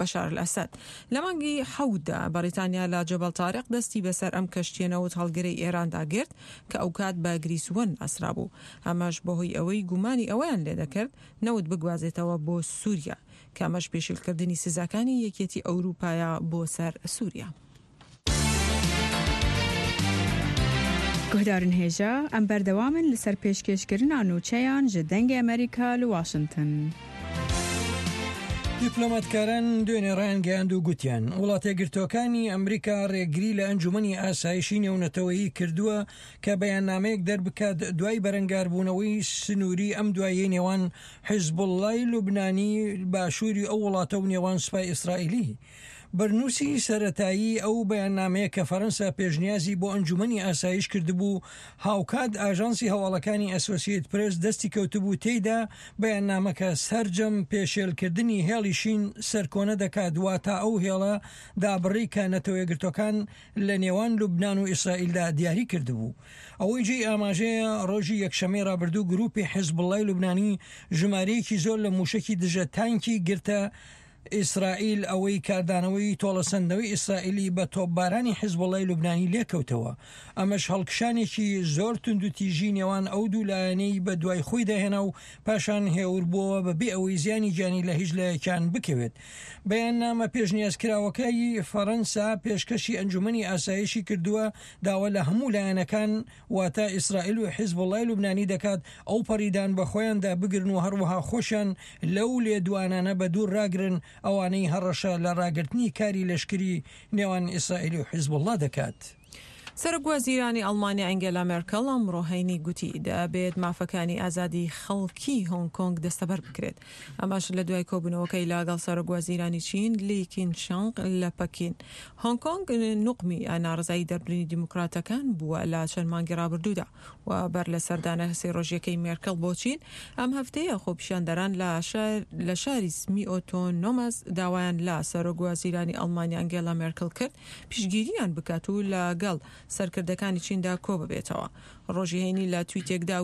بەشار الئەسەد. لە مانگی حەوتدا بەریتانیا لە جەبەل تارق دەستی بەسەر ئەم کەشتیەنەوت هەڵگرەی ئێراندا گرت کە ئەو کات بە گریسوەن ئەسرا بوو. ئەمەش بەهۆی ئەوەی گومانی ئەوەیان لێ دەکرد نەوت بگوازێتەوە بۆ سووریا، کامەش پێشیلکردنی سزاکانی یەکێتی ئەوروپایە بۆ سەر سووریا. گهدارن هێژە ئەم بەردەوامن لەسەر پێشکەشکردنا نوچەیان ji dengê Amerîka li Washington. دیپلۆماتکاران دوێنێ ڕایانگەیاند و گوتیان وڵاتە یەکگرتووەکانی ئەمریکا ڕێگری لە ئەنجومەنی ئاسایشی نێونەتەوەیی کردووە کە بەیاننامەیەک دەربکات دوای بەرەنگاربوونەوەی سنووری ئەم دواییە نێوان حیزبوڵڵای لوبنانی باشووری ئەو وڵاتە و نێوان سوپای ئیسرائیلی. بەرنووسی سەرەتایی ئەو بەیاننامەیە کە فەرەنسا پێشنیازی بۆ ئەنجومەنی ئاسایش کردبوو هاوکات ئاژانسی هەواڵەکانی ئەسۆسیێت پرێس دەستی کەوتبوو تێیدا بەیاننامەکە سەرجەم پێشێلکردنی هێڵی شین سەرکۆنە دەکات واتە ئەو هێڵە دابڕی کە نەتەوە یەکگرتووەکان لە نێوان لوبنان و ئیسرائیلدا دیاری کردبوو. ئەوەی جێی ئاماژەیە ڕۆژی یەکشەمەی ڕابردوو گروپی حیزبوڵڵای لوبنانی ژمارەیەکی زۆر لە موشکی دژە تانکی گرتە ئیسرائیل ئەوەی کاردانەوەی تۆڵەسەندەوەی ئیسرائیلی بە تۆپبارانی حیزبوڵڵای لوبنانی لێکەوتەوە. ئەمەش هەڵکشانێکی زۆر تونند و تیژی نێوان ئەو دوو لایەنەی بە دوای خۆی داهێنا و پاشان هێور بووە بەبێ ئەوەی زیانی گیانی لە هیچ لایەکان بکەوێت. بەیاننامە پێشنیازکراوەکەی فەرەنسا پێشکەشی ئەنجومەنی ئاسایشی کردووە داوا لە هەموو لایەنەکان واتە ئیسرائیل و حیزبوڵڵای لوبنانی دەکات ئەو پەڕیدان بە خۆیاندا بگرن و هەروەها خۆشیان لەو لێدوانانە بە دوور ڕاگرن ئەوانەی هەڕەشە لە ڕاگررتنی کاری لەشکری نێوان ئیسرائیل و حیزبوڵڵا دەکات. سەرۆکوەزیرانی ئەڵمانیا ئەنگێلا مێرکەڵ ئەمڕۆ هەینی گوتی دەبێت مافەکانی ئازادی خەڵکی هۆنگ کۆنگ دەستەبەر بکرێت. ئەماش لە دوای کۆبوونەوەکەی لاگەڵ سەرۆکوەزیرانی چین لی کینشانگ لە پەکین. هۆنگ کۆنگ نوقمی ناڕزایی دەربرینی دیموکراتەکان بووە لە چەند مانگی ڕابردوودا و بەر لە سەردانە سێ ڕۆژیەکەی مێرکەڵ بۆ چین ئەم هەفتەیە خۆپیشاندەران لە شاری سمی ئۆتۆنۆمەس داوایان لە سەرۆکوەزیرانی ئەڵمانیا ئەنگێلا مێرکەڵ کرد پیشگیریان بکات و لەگەڵ سەرکردەکانی چیندا کۆ ببێتەوە. ڕۆژی هەینی لە تویتێکدا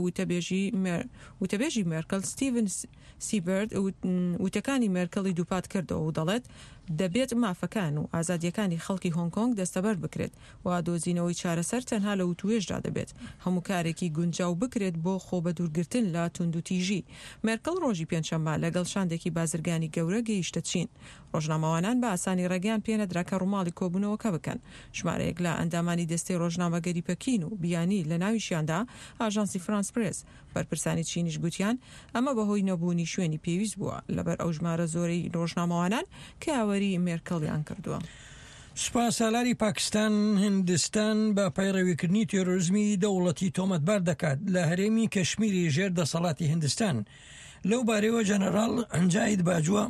وتەبێژی مێرکەڵ ستیڤن سیبرد وتەکانی مێرکەڵی دووپات کردەوە و دەڵێت دەبێت مافەکان و ئازادیەکانی خەڵکی هۆنگ کۆنگ دەستەبەر بکرێت و دۆزینەوەی چارەسەر تەنها لە وتوێژدا دەبێت هەموو کارێکی گونجاو بکرێت بۆ خۆ بە دوورگرتن لە توندوتیژی. مێرکەڵ ڕۆژی پێنجشەممە لەگەڵ شاندێکی بازرگانی گەورە گەیشتە چین. ڕۆژنامەوانان بە ئاسانی ڕێگەیان پێنەدرا کە ڕووماڵی کۆبوونەوەکە بکەن. ژمارەیەک لە ئەندامانی دەستەی ڕۆژنامەگەری پەکین و بیانی لە ناویشیاندا ئاژانسی فرانس پرێس بەرپرسانی چینیش گوتیان ئەمە بەهۆی نەبوونی شوێنی پێویست بووە لەبەر ئەو ژمارە زۆرەی ڕۆژنامەوانان کە یاوەری مێرکەڵیان کردووە. سوپاسالاری پاکستان هندستان بە پەیڕەویکردنی تێرۆریزمی دەوڵەتی تۆمەتبار دەکات لە هەرێمی کەشمیری ژێر دەسەڵاتی هندستان. لەو بارەوە جەنەڕاڵ جاید باجووە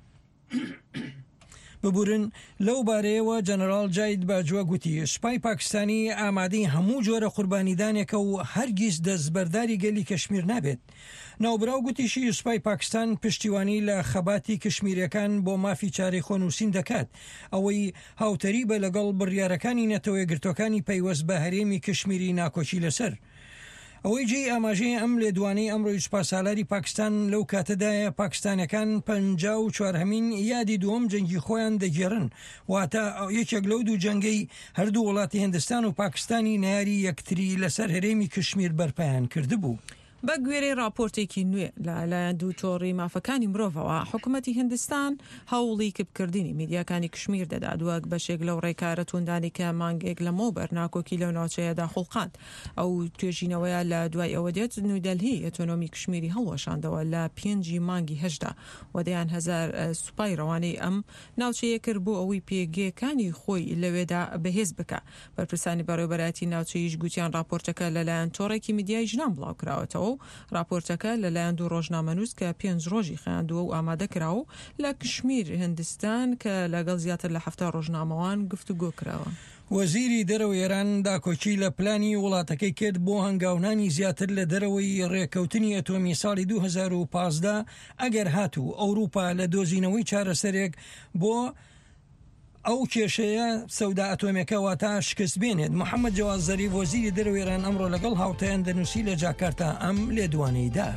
ببورن لەو بارەیەوە جەنەرال جاید باجووە گوتی سوپای پاکستانی ئامادەی هەموو جۆرە قوربانیدانێکە و هەرگیز دەستبەرداری گەلی کەشمیر نابێت. ناوبراو گوتیشی سوپای پاکستان پشتیوانی لە خەباتی کەشمیریەکان بۆ مافی چارەی خۆنووسین دەکات ئەوەی هاوتەری بە لەگەڵ بڕیارەکانی نەتەوە یەکگرتووەکانی پەیوەست بە هەرێمی کەشمیری ناکۆچی لەسەر. ئەوەی جێی ئاماژەیە ئەم لێدوانەی ئەمڕۆی سوپاسالاری پاکستان لەو کاتەدایە پاکستانەکان 54 یادی دووەم جەنگی خۆیان دەگێڕن واتە یەکێک لەو دوو جەنگەی هەردوو وڵاتی هندستان و پاکستانی ناری یەکتری لەسەر هەرێمی کەشمیر بەرپایان کردبوو. بە گوێرەی راپۆرتێکی نوێ لەلایەن دوو تۆڕی مافەکانی مرۆڤەوە حکوومەتی هندستان هەوڵی کردنی میدیاکانی کشمیر دەدات وەک بەشێک لەو ڕێکارە توندانی کە مانگێک لە مۆبەر ناکۆکی لەو ناوچەیەدا خوڵقاند. ئەو توێژینەوەیە لە دوای ئەوە دێت نودەلهی ئۆتۆنۆمی کشمیری هەڵوەشاندەوە لە 5 مانگی هەشدا وەدەیان 1000 سوپای ڕەوانەی ئەم ناوچەیە کرد بۆ ئەوەی پێگەکانی خۆی لەوێدا بەهێز بکە. بەرپرسانی بەڕێوەبەرایەتی ناوچەیش گوتیان راپۆرتەکە لەلایەن تۆڕێکی میدیای ژنان بڵاوکراوەتەوە. راپۆرتەکە لەلایەن دوو ڕۆژنامەنووس کە 5 ڕۆژی خەیاندووە و ئامادە کراوە لە کشمیر هندستان کە لەگەڵ زیاتر لە 7 ڕۆژنامەوان گفتوگۆ کراوە. وەزیری دەرەوەی ئێران داکۆچی لە پلانی وڵاتەکەی کرد بۆ هەنگاونانی زیاتر لە دەرەوەی ڕێکەوتنی ئەتۆمی ساڵی 2015 ئەگەر هاتوو ئەوروپا لە دۆزینەوەی چارەسەرێک بۆ ئەو کێشەیە سەودا ئەتۆمیەکەەوە تا شکست بێنێت. محەممەد جەواز زەریف وەزیری دەرەوەی ئێران ئەمڕۆ لەگەڵ هاوتەیان دەنووسی لە جاکارتا ئەم لێدوانەیدا.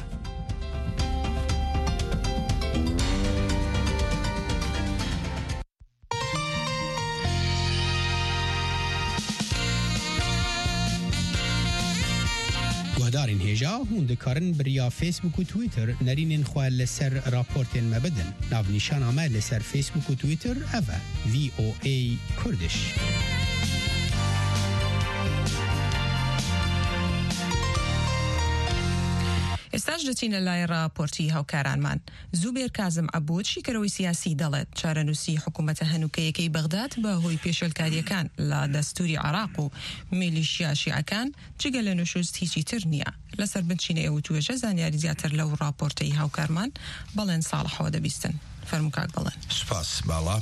هەڵبژاردارین هێژا هون دەکارن بریا فیسبوک و تویتر نەرینên xwe li ser raportên me bidin. Navnîşana me li ser Facebook û Twitter ev e VOA Kurdiş. ئێستاش دەچینە لای راپۆرتی هاوکارانمان. زوبێر کازم عەبود شیکەرەوەی سیاسی دەڵێت چارەنووسی حکوومەتە هەنووکەیەکەی بەغداد بە هۆی پێشێلکاریەکان لە دەستوری عێراق و میلیشیا شیعەکان جگە لە نوشوست هیچی تر نییە. لەسەر بنچینە ئێوە توێژە زانیاری زیاتر لەو راپۆرتەی هاوکارمان بەڵێن ساڵحەوە دەبیستن. فەرموو کاک بەڵێن. سپاس باڵا.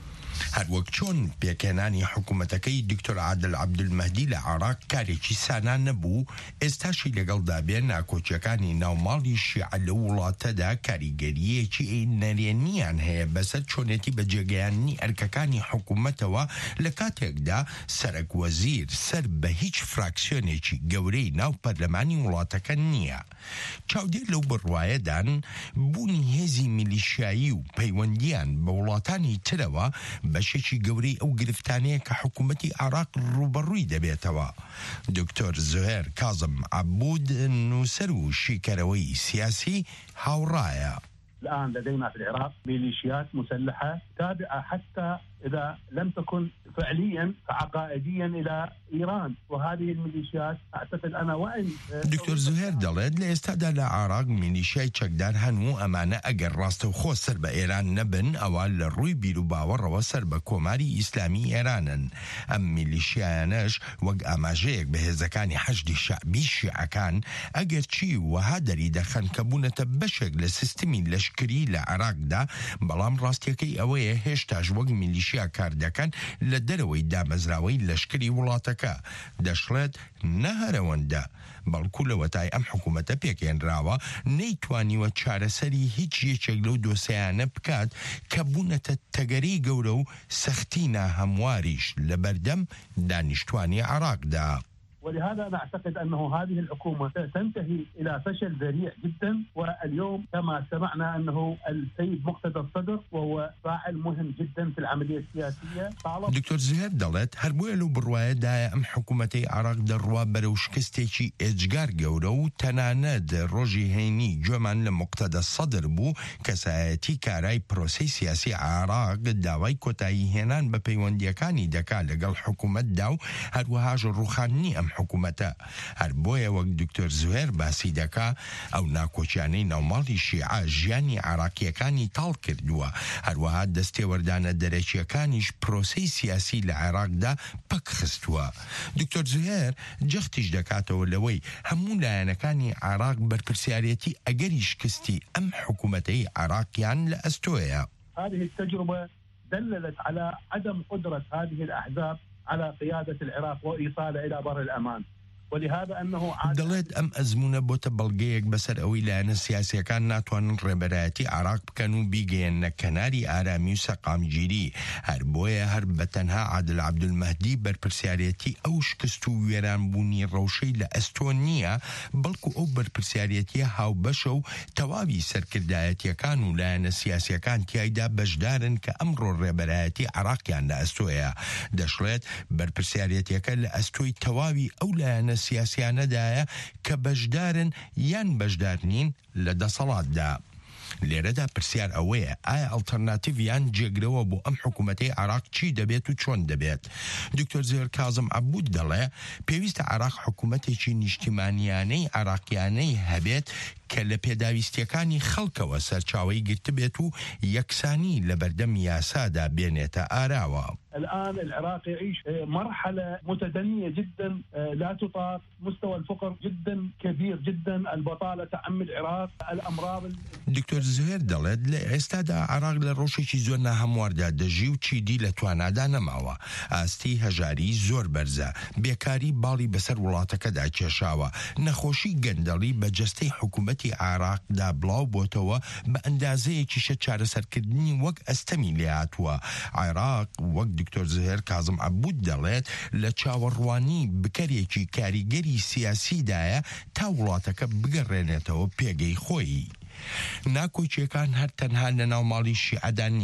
هەروەک چۆن پێکێنانی حکوومەتەکەی دکتۆر عادل عەبدولمەهدی لە عێراق کارێکی سانان نەبوو، ئێستاشی لەگەڵدا بێ ناکۆچیەکانی ناوماڵی شیعە لە وڵاتەدا کاریگەریەکی نەرێنیان هەیە بەسەر چۆنێتی بەجێگەیاندنی ئەرکەکانی حکوومەتەوە لە کاتێکدا سەرک وەزیر سەر بە هیچ فراکسیۆنێکی گەورەی ناو پەرلەمانی وڵاتەکە نییە. چاودێر لەو بڕوایەدان بوونی هێزی میلیشیایی و پەیوەندیان بە وڵاتانی ترەوە بەشێکی گەورەی ئەو گرفتانەیە کە حکوومەتی عێراق ڕوبەڕووی دەبێتەوە. دکتۆر زوهێر کازم عەبود نووسەر و شیکەرەوەی سیاسی هاوڕایە. الآن لدينا في العراق ميليشيات مسلحة تابعة حتى إذا لم تكن فعليا فعقائديا إلى إيران، وهذه الميليشيات أعتقد أنا وإن دكتور زهير دەڵێت لە ئێستادا لە عێراق میلیشیای چەکدار هەنوو ئەمانە ئەگەر ڕاستەوخۆ سەر بە ئێران نەبن ئەوە لە ڕووی بیر و باوەڕەوە سەر بە کۆماری ئیسلامی ئێرانن. ئەم میلیشیانەش وەک ئاماژەیەک بە هێزەکانی حەشدی شەعبی شیعەکان ئەگەر چی وەها دەری دەخەن کە بوونەتە بەشێک لە سیستمی لەشکری لە عێراقدا، بەڵام ڕاستیەکەی ئەوەیە هێشتاش وەک میلیشیا کار دەکەن لە دەرەوەی دامەزراوەی لەشکری وڵاتەکە. دەشڵێت نەهەرەوەندە بەڵکو لەوەتای ئەم حکوومەتە پێکێنراوە نەیتوانیوە چارەسەری هیچ یەکێک لەو دۆسەیانە بکات کە بوونەتە تەگەری گەورە و سەختی ناهەمواریش لە بەردەم دانیشتوانی عێراقدا. ولهذا أنا أعتقد أنه هذه الحكومة تنتهي إلى فشل ذريع جدا. واليوم كما سمعنا أنه السيد مقتدى الصدر وهو فاعل مهم جدا في العملية السياسية. دكتور زهير دەڵێت هەر بۆیە لەو بڕوایەدایە ئەم حکوومەتەی عێراق دەڕوا بەرەو شکستێکی ئێجگار گەورە و تەنانەت ڕۆژی هەینی گوێمان لە مقتەدە سەدر بوو کەسایەتی کارای پرۆسەی سیاسی عێراق داوای کۆتایی هێنان بە پەیوەندیەکانی دەکات لەگەڵ حکوومەتدا و هەروەهاش ڕوخاندنی ئەم حکوومەتە. هەر بۆیە وەک دکتۆر زوهێر باسی دەکا ئەو ناکۆچیانەی ناوماڵی شیعە ژیانی عێراقیەکانی تاڵ کردووە، هەروەها دەستێوەردانە دەرەکیەکانیش پرۆسەی سیاسی لە عێراقدا پەک خستووە. دکتۆر زوهێر جەختیش دەکاتەوە لەوەی هەموو لایەنەکانی عێراق بەرپرسیارەتی ئەگەری شکستی ئەم حکوومەتەی عێراقیان لە ئەستۆیە. هذه التجربة دللت على عدم قدرة هذه الأحزاب على قيادة العراق وإيصاله إلى بر الأمان. ولهذا أنه دەڵێت ئەم ئەزمونە بۆتە بەڵگەیەک بەسەر ئەوەی لایەنە سیاسیەکان ناتوانن ڕێبەرایەتی عێراق بکەن و بیگەیەنە کەناری ئارامی و سەقامگیری. هەر بۆیە هەر بەتەنها عادل عەبدولمەهدی بەرپرسیارەتی ئەو شکست و وێرانبوونی ڕەوشەی لە ئەستۆ نییە، بەڵکو ئەو بەرپرسیارەتیە هاوبەشە و تەواوی سەرکردایەتیەکان و لایەنە سیاسیەکان تیایدا بەشدارن کە ئەمڕۆ ڕێبەرایەتی عێراقیان لە ئەستۆیە. دەشڵێت بەرپرسیارەتیەکە لە ئەستۆی تەواوی ئەو لایەنە سیاسیانەدایە کە بەشدارن یان بەشدار نین لە دەسەڵاتدا. لێرەدا پرسیار ئەوەیە ئایا ئەڵتەرناتیڤیان جێگرەوە بۆ ئەم حکوومەتەی عێراق چی دەبێت و چۆن دەبێت؟ دکتۆر زوهێر کازم عەبود دەڵێ پێویستە عێراق حکوومەتێکی نیشتیمانیانەی عێراقیانەی هەبێت کە لە پێداویستیەکانی خەڵکەوە سەرچاوەی گرتبێت و یەکسانی لە بەردەم یاسادا بێنێتە ئاراوە. الآن العراق يعيش مرحلة متدنية جدا لا تطاق، مستوى الفقر جدا كبير جدا، البطالة تعم العراق، الأمراض. دکتۆر زوهێر دەڵێت لە ئێستادا عێراق لە ڕۆژێکی زۆر ناهەمواردا دەژی و چیدی لە توانادا نەماوە. ئاستی هەژاری زۆر بەرزە، بێکاری باڵی بەسەر وڵاتەکەدا کێشاوە، نەخۆشی گەندەڵی بە جەستەی حکوومەتی عێراقدا بڵاو بۆتەوە بە ئەندازەیەکیشە چارەسەرکردنی وەک ئەستەمی لێهاتووە. عێراق وەک دکتۆر زوهێر کازم عەبود دەڵێت لە چاوەڕوانی بکەرێکی کاریگەری سیاسیدایە تا وڵاتەکە بگەڕێنێتەوە پێگەی خۆی. ناکۆچیەکان هەر تەنها لە ناوماڵی شیعەدا نین.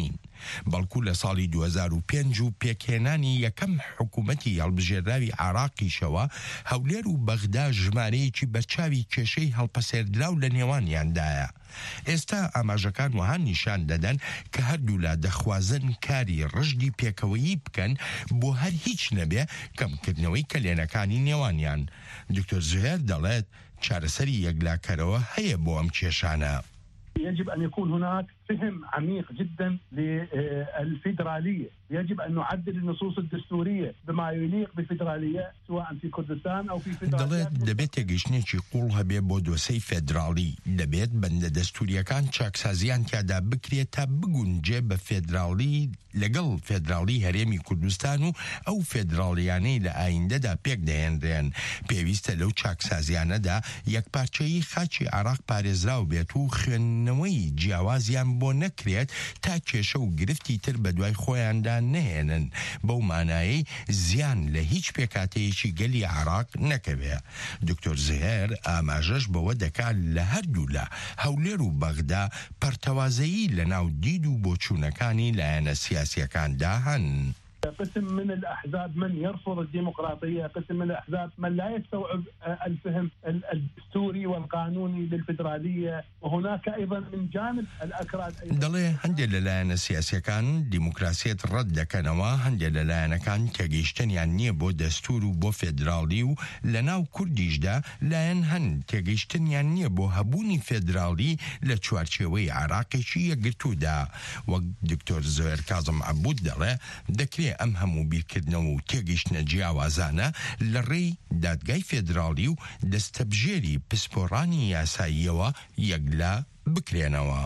بەڵکو لە ساڵی 2005 و پێکهێنانی یەکەم حکوومەتی هەڵبژێراوی عراقیشەوە هەولێر و بەغدا ژمارەیەکی بەرچاوی کێشەی هەڵپەسێردراو لە نێوانیاندایە. ئێستا ئاماژەکان وەها نیشان دەدەن کە هەردوو لا دەخوازن کاری ڕژدی پێکەوەیی بکەن بۆ هەر هیچ نەبێ کەمکردنەوەی کەلێنەکانی نێوانیان. دکتۆر زوهێر دەڵێت چارەسەری یەکلاکەرەوە هەیە بۆ ئەم کێشانە. يجب أن يكون هناك فهم عميق جدا للفيدرالية، يجب أن نعدل النصوص الدستورية بما يليق بفيدرالية سواء في كردستان أو في فيدرالية. دەبێت تێگەیشتنێکی قوڵ هەبێ بۆ دۆسەی فێدراڵی، دەبێت بەندە دەستوریەکان چاکسازیان تیادا بکرێت تا بگونجێ بە فێدراڵی لەگەڵ فێدراڵی هەرێمی کوردستان و ئەو فێدراڵیانەی لە ئایندەدا پێک دەهێنرێن. پێویستە لەو چاکسازیانەدا یەکپارچەیی خاچی عراق پارێزراو بێت و خوێندنەوەی جیاوازیان بۆ نەکرێت تا کێشە و گرفتی تر بە دوای خۆیاندا نهێنن، بەو مانایی زیان لە هیچ پێکاتەیەکی گەلی عراق نەکەوێ. دکتۆر زهێر ئاماژەش بەوە دەکات لە هەردوو لە هەولێر و بەغدا پەرتەوازەیی لە ناو دید و بۆچوونەکانی لایەنە سیاسیەکاندا هەن. قسم من الأحزاب من يرفض الديمقراطية، قسم من الأحزاب من لا يستوعب الفهم الدستوري والقانوني للفيدرالية، وهناك أيضا من جانب الأكراد دەڵێ هەندێک لەلایەنە سیاسیەکان دیموکراسیەت ڕەت دەکەنەوە، هەندێک لەلایەنەکان تێگەیشتنیان نییە بۆ دەستور و بۆ فێدراڵی و لە ناو کوردیشدا لایەن هەن تێگەیشتنیان نییە بۆ هەبوونی فێدراڵی لە چوارچێوەی عراقێکی یەکگرتوودا. وەک دکتۆر زۆهێر کاظم عەبود دەڵێ دەکرێت ئەم هەموو بیرکردنەوە و تێگەیشتنە جیاوازانە لە ڕێی دادگای فێدراڵی و دەستەبژێری پسپۆڕانی یاساییەوە یەکلا بکرێنەوە.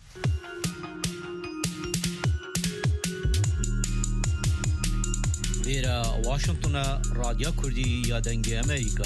لێرە واشنگتنە رادیۆ کوردی یادەنگی ئەمریکا.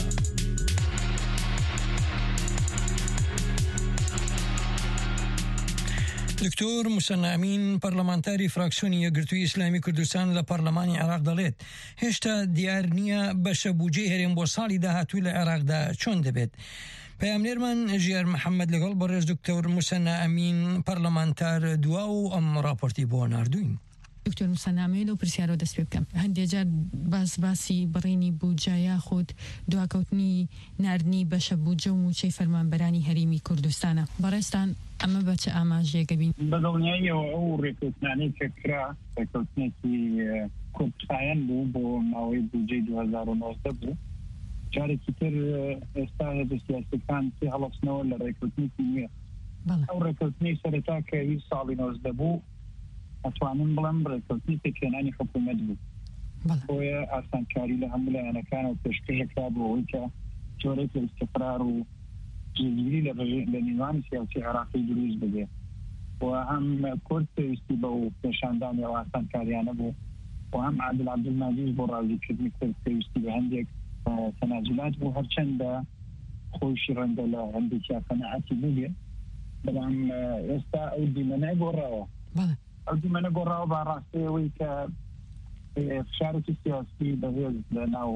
دکتۆر موسەنا ئەمین پەرلەمانتاری فراکسیۆنی یەکگرتووی ئیسلامی کوردستان لە پەرلەمانی عێراق دەڵێت هێشتا دیار نییە بەشە بودجەی هەرێم بۆ ساڵی داهاتوو لە عێراقدا چۆن دەبێت. پەیامنێرمان ژیار محەممەد لەگەڵ بەڕێز دکتۆر موسەنا ئەمین پەرلەمانتار دوا و ئەم راپۆرتی بۆ ناردوین. دکتۆر موسەنامێت و پرسیارەوە دەست پێ بکەم. هەندێک جار باسی بڕینی بودجەیە خۆت دواکەوتنی ناردنی بەشە بودجە و موچەی فەرمانبەرانی هەرێمی کوردستانە. بەڕێستان ئەمە بە چه ئاماژەیەکە بین؟ بەدڵنیاییەوە ئەو ڕێکوتنانەی کە کرا ڕێکوتنێکی کۆمپایەن بوو بۆ ماوەی بودجەی 2019 بوو. جارێکی تر ئێستا هێزە سیاسیەکان هەڵەستنەوە لە ڕێکوتنێکی نییە. ئەو ڕێکوتنی سەرەتا کە هیچ ساڵی 19 بوو ئەتوانم بڵم ڕێکوتنی پێکهێنانی حکوومەت بوو. بۆیە ئاسانکاری لە هەموو لایەنەکان و پێشکەشێکرا بۆ ئەوەی کە جۆرێکی ئیستیقرار و جێگیری لە نێوانی سیاسی عێراقی دروست ببێت و هەم کورد پێویستی بە و پێشاندانی ئەو ئاسانکاریانە بوو و هەم عادل عەبدولماجید بۆ ڕازیکردنی کورد پێویستی بە هەندێک تەنازولات بوو هەرچەندە خۆشی ڕەنگە لە هەندێکیا قەنەعەتی بووبێ، بەڵام ئێستا ئەو دیمەنە گۆڕاوە. ئەو دیمەنە گۆڕاوە بە ڕاستیەوەی کە فشارێکی سیاسی بەهێز لە ناو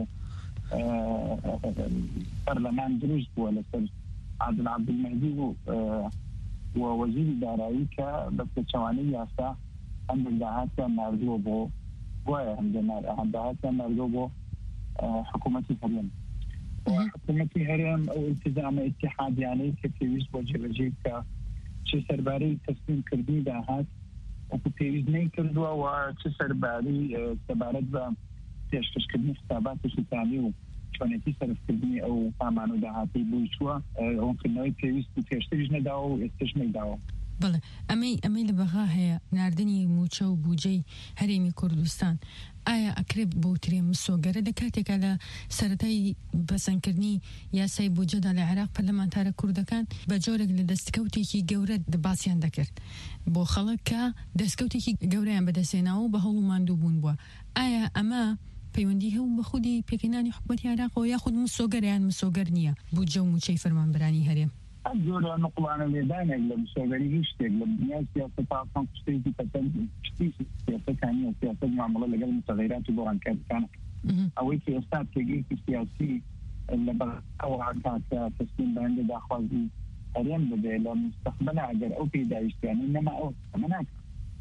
پەرلەمان دروست بووە لەسەر عادل عەبدولمەجید و وەزیری دارایی کە بە پێچەوانەی یاسا هەندێک داهاتیان ناردووە بۆ وایە هەندێک داهاتیان ناردووە بۆ حکوومەتی هەرێم. حکوومەتی هەرێم ئەو ئیلتیزامە ئیتیحادیانەی کە پێویست بۆ جێبەجێ بکە چه سەربارەی تەسلیم کردنی داهات وەکو پێویست نەیکردووە و چه سەربارەی سەبارەت بە پێشکەشکردنی حساباتێکی تامی و چۆنێتی سەرفکردنی ئەو پامان و داهاتی بووی چووە ئەوکردنەوەی پێویست و پێشتریش نەداوە و ئێستش نەیداوە. بەڵێ ئەمەی لە بەغا هەیە ناردنی موچە و بودجەی هەرێمی کوردستان ئایا ئەکرێت بۆ ترێ مسۆگەرە لە کاتێکا لە سەرەتای بەسەندکردنی یاسای بودجەدا لە عێراق پەرلەمانتارە کوردەکان بە جۆرێک لە دەستکەوتێکی گەورە باسییان دەکرد بۆ خەڵک کە دەستکەوتێکی گەورەیان بەدەستێناوە بە هەوڵ و ماندوو بوون بووە. ئایا ئەمە پەیوەندی هەوو بە خودی پێکهێنانی حکوومەتی عێراقەوە یاخود مسۆگەریان مسۆگەر نییە بودجە و موچەی فەرمانبەرانی هەرێم؟ جۆرە نقڵانە لێدانێک لە مسۆگەری هیچ شتێک لە دنیای سیاسەت تاقام شتێکی پەتەند شتی سیاسەتانی و سیاسەت معاملە لەگەڵ متغیرات و بۆڕانکاریەکان ئەوەی کە ئێستا پێگەیەکی سیاسی لە بەڕێوە هەکاتە تەسلیم بە هەندێک داخوازی هەرێم ببێ لە مستەقبەلا ئەگەر ئەو پێداویستیانەی نەما ئەو ئەمە ناکات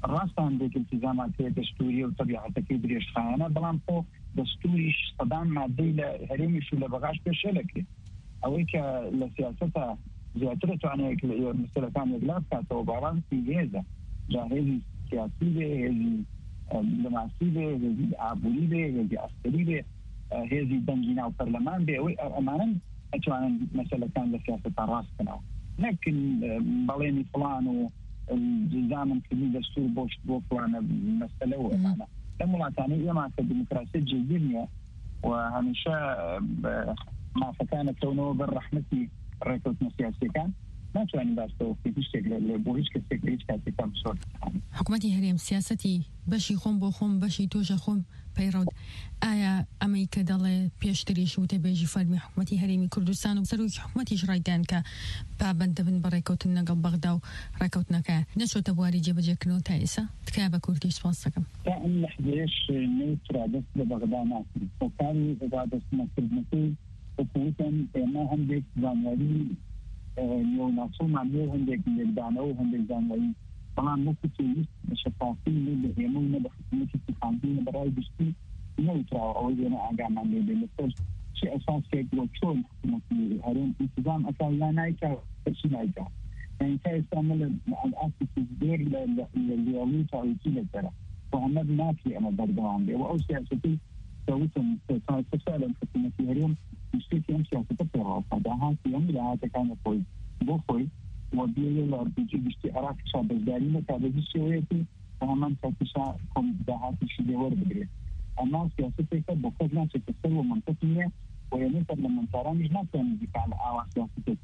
راستان دێک التزامات دەستوری و طبیعەتەکەی درێژخایەنە بەڵام خۆ دەستوریش سەدان مادەی لە هەرێمیش و لە بەغاش پێشێلەکرێت ئەوەی کە لە سیاسەتە زیاتر توانێت مەسەلەکان یەکلا بکاتەوە باڵانسی هێزە جا هێزی سیاسی بێ هێزی دماسی بێ هێزی ئابووری بێ هێزی ئەسکەری بێ هێزی دەنگی ناو پەرلەمان بێ ئەوەی ئەمانن ئەتوانن مەسەلەکان لە سیاسەتە ڕاستکەنەوە نەکن بەڵێنی فڵان و جزامن کردنی دەستور بۆ فڵانە مەسەلە و ئەمانە لەم وڵاتانەی ئێمە کە دیموکراسی جێگیر نییە و هەمیشە مافەکانەکەونەوە بەر ڕەحمەتی ڕێکەوتنە سیاسیەکان ناتوانین باستەوە هیچ شتێک بۆ هیچ کەسێک لە هیچ کاتێکا بسۆر حکوومەتی هەرێم سیاسەتی بەشی خۆم بۆ خۆم بەشی تۆشە خۆم پەیڕەوت ئایا ئەمەی کە دەڵێ پێشتریش وتە بێژی فەرمی حکوومەتی هەرێمی کوردستان و سەرۆکی حکوومەتیش ڕایدان کە پابەندە بن بە ڕێکەوتن لەگەڵ بەغدا و ڕێکەوتنەکە نەچۆتە بواری جێبەجێکردنەوە تا ئێستا تکایە بە کوردیش سپاس دەکەم تا ئەم لەحظەیەش نەیترا دەست لە بەغدا ناکرد هۆکاری ڕادەستنەکردنەکەی حکوومەتەن ئێمە هەندێک زانیاری نێوناچۆمان هەیە هەندێک لێکدانەوە و هەندێک زانیاری بەڵام وەکو پێویست بە شەفافی نە بە ئێمە و نە بە حکوومەتی سیحاندی نە بەڕای گشتی نەوتراوە ئەوەی لێنە ئاگامان لێبێ لەسەر چی ئەساسێک بۆ چۆن حکوومەتی هەرێم ئینتیزام ئەکا یا نایکا چی نایکا یعنی تا ئێستا مە لە ئاسی زۆر لە لیاڵی تاریکی لەسەرە و هەمە ناکرێ ئەمە بەردەوام بێ و ئەو سیاسەتی کەوتم تا سالە حکوومەتی هەرێم مشتێکی ئەم سیاسەتە پێڕاوە داهاتی ئەم لەهاتەکانە خۆی بۆ خۆی وبيل الاربيجي بيشتي عراق شاب الداري متى بيجي شويتي ومن تكشا كم دهات الشيء ورد بدري الناس سياستك بوكنا تكسر منطقية وينتر لما ترى مش ناس يدفع على أواصر سياستك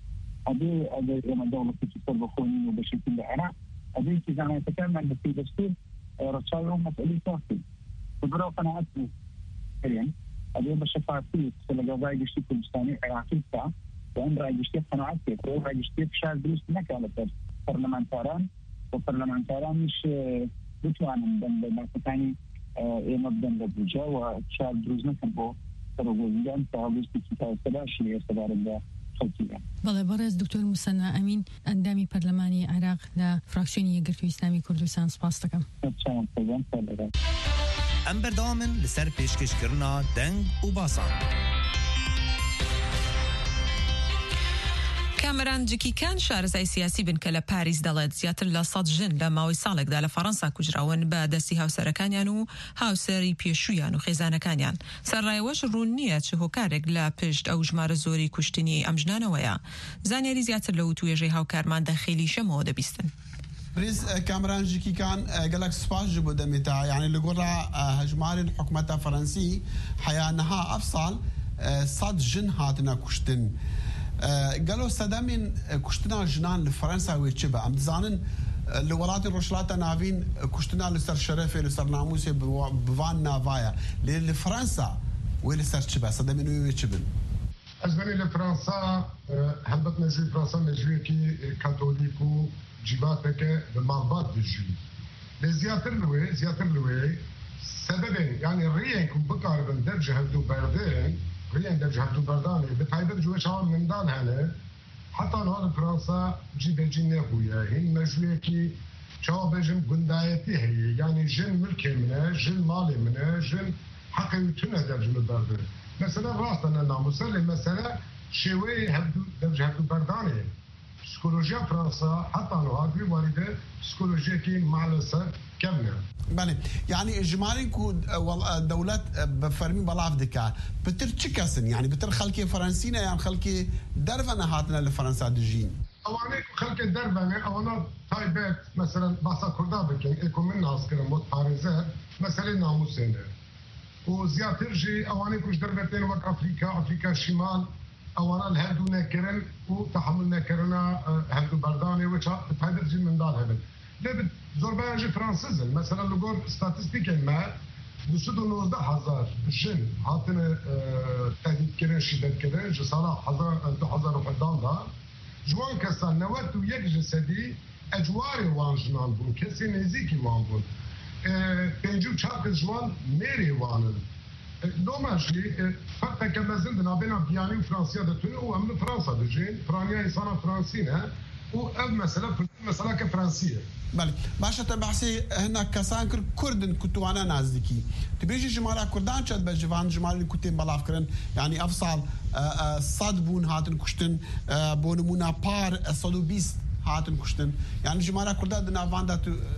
هذا لما دولة تكسر بخوني وبشكل العراق هذا كذا أنا أتكلم عن في دستور رشاوي مسؤولية شخصي فبرو قناعتي حاليا هذا بشفافية سلجوزاي بيشتي كردستاني عراقي تا وأن رأي جشتي قناعات كثير رأي جشتي فشار درست نكالة برلمانتاران وبرلمانتاران مش بتوانن دم مكتاني مبدأ للبجاء وفشار درست نكبو تروجيان تعالجتي كتاب سباشي استدار الله خلتيا. بله بارز دکتر مسنا امین اندامی پارلمانی عراق لا فراکسیونی یەکگرتووی ئیسلامی کوردستان سپاس دەکەم. ئەم بەردەوامن لەسەر پێشکەشکردنا دەنگ و باسان. کامران جکیکان شارەزای سیاسی بن کە لە پاریس دەڵێت زیاتر لە 100 ژن لە ماوەی ساڵێکدا لە فەڕەنسا کوژراون بە دەستی هاوسەرەکانیان و هاوسەری پێشوویان و خێزانەکانیان. سەرڕایەوەش ڕوون نییە چ هۆکارێک لە پشت ئەو ژمارە زۆری کوشتنی ئەم ژنانەوەیە. زانیاری زیاتر لە وتوێژەی هاوکارمان دەخێلی شەمەوە دەبیستن. بريز كامران جيكي كان قالك سباس جبو دميتا يعني اللي قرا هجمار الحكومة الفرنسي حيانها أفصل 100 جن هاتنا كشتن قالوا سدامين كشتنا جنان لفرنسا ويتشبه أم زانن لولات الرشلاتا نافين كشتنا لسر شرفي لسر ناموسي بوان نافايا لفرنسا ويلسر تشبه سدامين ويتشبه أزبني لفرنسا هبت نجوي فرنسا نجوي كي كاثوليكو جيباتك بالمغبات بالجوي لزياتر لوي سببين يعني الريان كم بقارب درجة هدو بردين ريان درجة هدو برداني بتايبت جوش عام من دان هلا حتى هذا فرنسا جيب جنة خويا هي مجوية كي شاب جن بندايتي هي يعني جن ملكي منه جن مالي منه جن حقي وتنا درجة بردين مثلا راسنا ناموسل مثلا شوي هدو درجة هدو برداني پسیکولوژی فرنسا حتی نهاد بوارده پسیکولوژی که معلومه كاملة. بله يعني إجمالي كود دولات بفرمي بلاف دكا بتر تشكاسن يعني بتر خلكي فرنسينا يعني خلكي درفنا هاتنا لفرنسا دجين. أوانيك خلكي درفنا أوانا تايبات مثلا باسا كردا بكين إيكو من ناس كرم موت باريزات مثلا ناموسينه وزياتر جي أوانيك وش درفتين وقت أفريقيا الشمال أولا الهدو نكرن وتحمل نكرنا هدو برداني وشا بتهدد جي من دال هبل لابد زوربان جي فرانسيزن مثلا لقور ستاتستيكين ما بسودو 19,000 جن هاتنا تهديد كرن شدت كرن جي صلاح 2011 دا جوان كسان نوات ويك جسدي أجواري وان جنان بون كسي نزيكي وان بون بينجو چاك جوان ميري وانن دوماشي فقط كما زندنا بين بياني وفرنسيا دتوني وهم فرنسا دجين فرانيا إنسان فرنسينا و مثلا كفرنسيه بله باشا تبعسي هنا كسان كردن كتوانا نازدكي تبيجي جماعة كردان شد بجوان جماعة كتين بلاف كرن يعني أفصل صد بون هاتن كشتن بونمونا بار صدو بيست هاتن كشتن يعني جماعة كردان دنا فاندا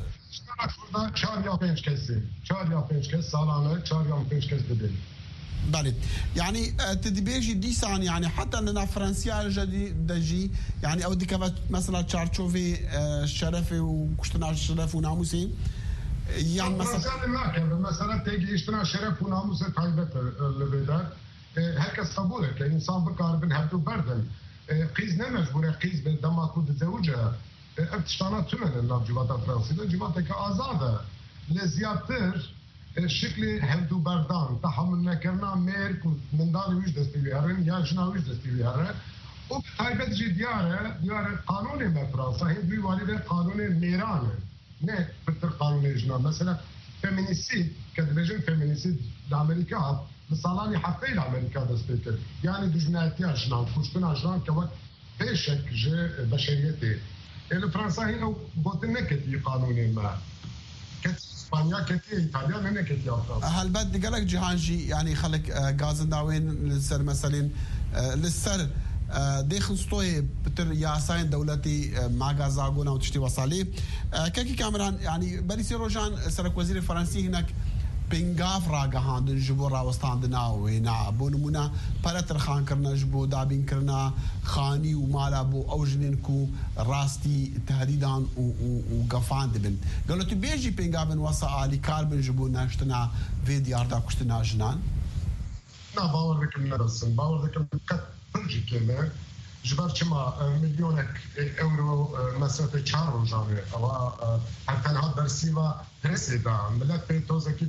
چهار یا پنج کس سالانه 4 یا 5 کس بدل. بله يعني تدبيجي ديسان يعني حتى اننا فرنسيا جدي يعني او ديك مثلا تشارتشوفي شرفي وكشتنا شرف وناموسي يعني مثلا تيجي اشتنا شرف وناموس تايبت البلاد هكذا قبوله كإنسان بكار بن هدو بردن قيز نمجبوره قيز بدما كود زوجها ابتشتانا تمن النبجوات فرنسية جواتها كآزادة لزيادتر شكل هندو بردان تحمل نكرنا ميرك من دان ويش دستيوهرن یا جنا ويش دستيوهرن و تايبت جي ديار قانون ما فرنسا هندوی والد قانون ميران نه بتر قانون جنا مثلا فيمينيسيد كدبجن فيمينيسيد لامريكا بصالاني حتى لامريكا دستيكر يعني دجناتي اجنان كشتنا اجنان كوقت بيشك جي بشريتي الفرنسا هي قلت نكتي قانون ما اسبانيا كتير ايطاليا من كتير هل بدي قالك جهانجي يعني خلك غاز داوين للسر مثلا للسر داخل سطوي بتر ياسين دولتي مع غازاغونا وتشتي وصالي كيكي كاميران يعني بريسي روجان سرك وزير الفرنسي هناك بنغاف راغهان جبو راوستاندنا وينا بونمونا بارتر خان كرنا جبو دابين كرنا خاني ومالا بو اوجنينكو راستي تهديدان وقفان دبن قالوا تبيجي بنغافن وصا الي كاربن جبو ناشتنا فيديو اردا كشتنا جنان نا باورك نرسم باورك برجي كلمه جبر كما مليونك اورو مسافه 4 روزانه او حتى هذا درسيوا درسيدا ملت بيتوزكي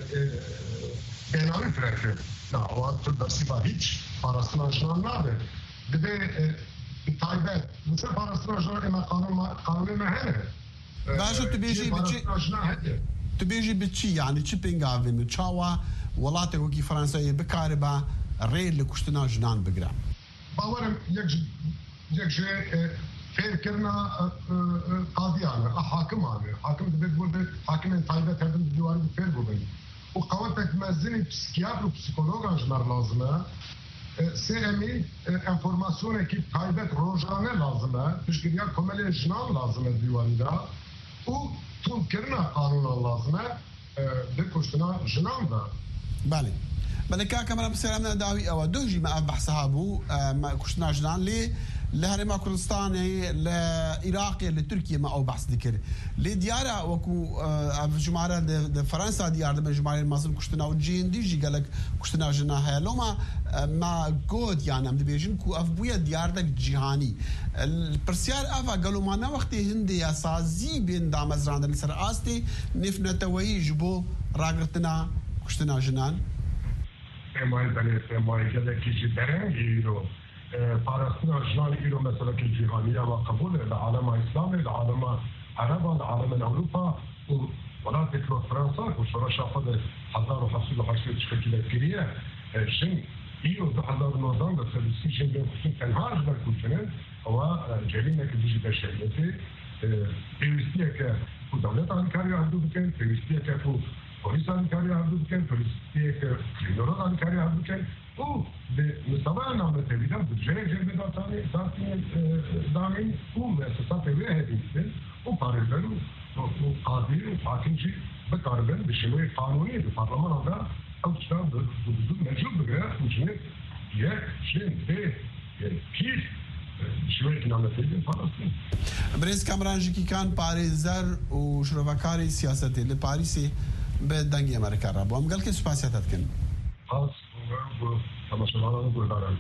بينامي فرق لا او درسيوا هيç parasına jurnallar de taybet مثل parasına jurnal ما قانون ما هنا باجو تبيجي بتشي يعني تشيبينغ افن تشاوا ولاتي وكي فرنسا بكاربا ريل لكشتنا جنان بقرا باورم یک فیر کرنا قاضیانه حاکمانه حاکم دبید بوده حاکم تایبت هردن دیواری فیر بودن و قوات مزنی پسیکیاتر و پسیکولوگ انجمر لازمه سیمی انفورماسیونه که تایبت روزانه لازمه پشگیریا کملی جنان لازمه دیواری دا و تون کرنا قانون لازمه بکشتنا جنان دا بله بله كاميرا بسلامنا داوي او دوجي ما بحثها بو ما كشنا جنان لي لهرما كردستاني لعراقي لتركيا ما او بحث ذكر لي ديارة وكو جماعة فرنسا ديار من جماعة المصري كشتنا وجين ديجي قالك كشتنا جنا هيا لو ما جود يعني عم دبيجن كو افبويا ديارتك جهاني البرسيار افا قالوا ما وقتي هندي اساسي بين دامزران السر استي نفنا توي جبو راغرتنا كشتنا جنان سمای بله سمای که چی برنگی رو پارستنا جنانی رو مثلا که جهانیه و قبول العالم اسلامی العالم عرب العالم اروپا و ولات کلوت فرانسا و شورا شاخد 1780 شکل کریه شن ایو 2019 ده سرویسی شن به خصوص تنهاش برکوچنن و جريمه که دیجی بشریتی پیوستیه که دولت آمریکایی عبدو بکن پیوستیه که پلیس آمریکایی عبدو بکن پیوستیه که کریمینال آمریکایی عبدو بکن و به مستوى نامه تبیدن بودجه جلب دامین و مؤسسات وی هدیستن و پاریزن و قاضی و حاکمچی بکاربن به شیوه قانونی به پارلمان آنها او کتاب بدون مجبور بگره میشنه یک شین به کیش شوية كنا نتيجة فلسطين. بريز كامرانجي كي كان باريزر وشرفكاري سياساتي لباريسي بدنجي أمريكا رابو أم قال كي سباسياتات كن؟ خلاص كما شغالة نقول دارا.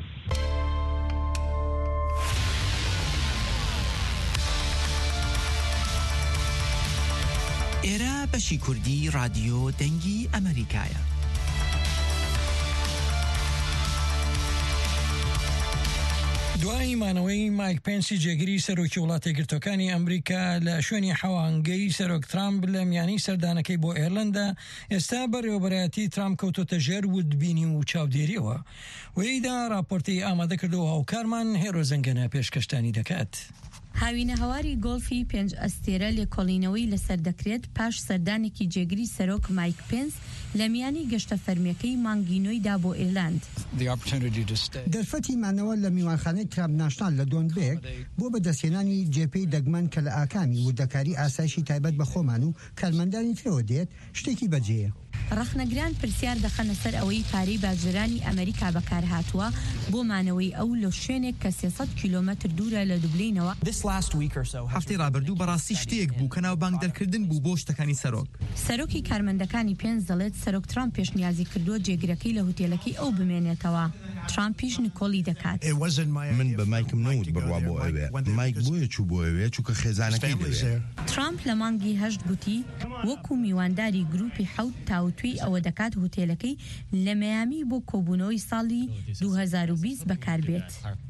إيرا بشي كردي راديو دنجي أمريكايا. دوای مانەوەی مایک پێنسی جێگیری سەرۆکی وڵاتە یەکگرتووەکانی ئەمریکا لە شوێنی حەوانگەی سەرۆک ترامپ لە میانی سەردانەکەی بۆ ئێرلەندا ئێستا بەڕێوەبەرایەتی ترامپ کەوتۆتە ژێر وتبینی و چاودێریەوە وەیدا راپۆرتی ئامادە کردەوە هاوکارمان هێرۆ زەنگەنە پێشکەشتانی دەکات. هاوینە هەواری گۆڵفی 5 ئەستێرە لێکۆڵینەوەی لەسەر دەکرێت پاش سەردانێکی جێگری سەرۆک مایک پێنس لە میانی گەشتە فەرمیەکەی مانگینۆیدا بۆ ئێرلاند. دەرفەتی مانەوە لە میوانخانەی ترامپ ناشنال لە دۆنبێک بۆ بەدەستهێنانی جێپەی دەگمەن کە لە ئاکامی وردەکاری ئاسایشی تایبەت بە خۆمان و کارمەندانی ترەوە دێت شتێکی بەجێیە. ڕەخنەگران پرسیار دەخەنە سەر ئەوەی پارەی باجرانی ئەمریکا بەکار هاتووە بۆ مانەوەی ئەو لە شوێنێک کە 300 کیلۆمەتر دوورە لە دوبلینەوە. هەفتەی ڕابردوو بەڕاستی شتێک بوو کە ناو بانک دەرکردن بوو بۆ شتەکانی سەرۆک. سەرۆکی کارمەندەکانی پێنس دەڵێت سەرۆک ترامپ پێشنیازی کردووە جێگرەکەی لە هۆتێلەکەی ئەو بمێنێتەوە. ترامپیش نکۆلی دەکات. من بە مایکم نەوت بڕوا بۆ ئەوێ. مایک بۆیە چوو بۆ ئەوێ چووکە خێزانەکەی دەوێت. ترامپ لە مانگی 8 گوتی وەکو میوانداری گروپی 7 تاوتوی ئەوە دەکات هۆتێلەکەی لە مەیامی بۆ کۆبوونەوەی ساڵی 2020 بەکاربێت.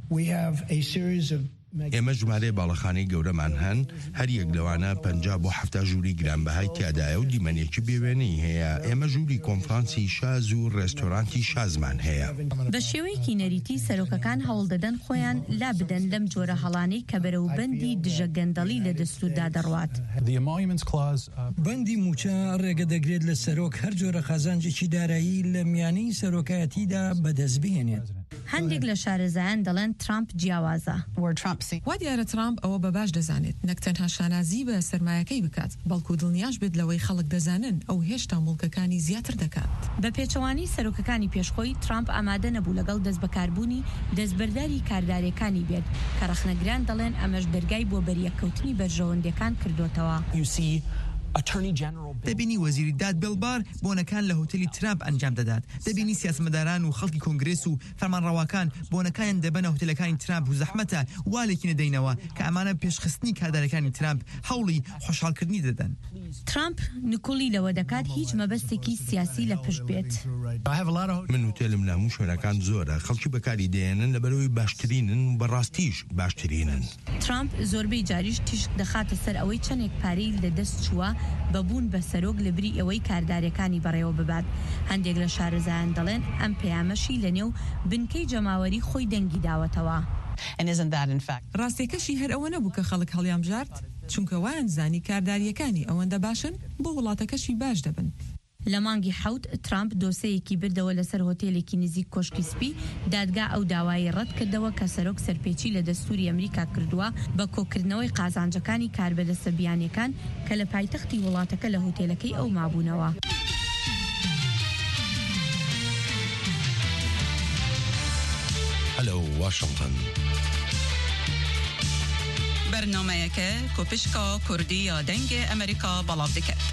ئێمە ژمارەی باڵەخانەی گەورەمان هەن هەر یەک لەوانە 50 بۆ 70 ژووری گرانبەهای تیادایە و دیمەنێکی بێوێنەی هەیە. ئێمە ژووری کۆنفرانسی شاز و ڕێستۆرانتی شازمان هەیە. بە شێوەیەکی نەریتی سەرۆکەکان هەوڵ دەدەن خۆیان لا بدەن لەم جۆرە هەڵانەی کە بەرەوبەندی دژە گەندەڵی لە دەستوردا دەڕوات. بەندی موچە ڕێگە دەگرێت لە سەرۆک هەر جۆرە خەزانجێکی دارایی لە میانەی سەرۆکایەتیدا بەدەست بهێنێت. هەندێک لە شارەزایان دەڵێن ترامپ جیاوازە. وا دیارە ترامپ ئەوە بە باش دەزانێت نەک تەنها شانازی بە سەرمایەکەی بکات بەڵکو دڵنیاش بێت لەوەی خەڵک دەزانن ئەو هێشتا مڵکەکانی زیاتر دەکات. بە پێچەوانی سەرۆکەکانی پێشخۆی ترامپ ئامادە نەبوو لەگەڵ دەست بەکاربوونی دەستبەرداری کارداریەکانی بێت کە ڕەخنەگران دەڵێن ئەمەش دەرگای بۆ بەریەکەوتنی بەرژەوەندەکان کردوتەوە. دەبینی وەزیری دادبێڵبار بۆنەکان لە هۆتێلی ترامپ ئەنجام دەدات. دەبینی سیاسەتمەداران و خەڵکی کۆنگرس و فەرمانڕەواکان بۆنەکان دەبەنە هۆتێلەکانی ترامپ و زەحمەتە والێکی نەدەینەوە کە ئەمانە پێشخستنی کاردارەکانی ترامپ هەوڵی خۆشحاڵکردنی دەدەن. ترامپ نکولی لەوە دەکات هیچ مەبەستێکی سیاسی لە پشت بێت. من هۆتێلم لە هەموو شوێنەکان زۆرە خەڵکی بەکاری دێنن لەبەرەوەی باشترینن و بەڕاستیش باشترینن. ترامپ زۆربەی جاریش تیشک دەخاتە سەر ئەوەی چەندێک پارەی لەدەست چووە بەبوون بە سەرۆک لە بری ئەوەی کاردارەکانی بەڕێوە ببات. هەندێک لە شارەزایان دەڵێن ئەم پەیامەشی لە نێو بنکەی جەماوەری خۆی دەنگی داوەتەوە. ڕاستیەکەشی هەر ئەوە نەبوو کە خەڵک هەڵیان بژارد چونکە وایان زانی کارداریەکانی ئەوەندە باشن بۆ وڵاتەکەشی باش دەبن. لە مانگی 7 ترامپ دۆسەیەکی بردەوە لەسەر هۆتێلێکی نزیک کۆشکی سپی دادگا ئەو داوای ڕەت کردەوە کە سەرۆک سەرپێچی لە دەستوری ئەمریکا کردووە بە کۆکردنەوەی قازانجەکانی کاربەدەستە بیانیەکان کە لە پایتەختی وڵاتەکە لە هۆتێلەکەی ئەو مابوونەوە. هەلو واشنگتن بەرنامەیەکە کۆپشکا کوردی یا دەنگی ئەمریکا بەڵاو دەکات.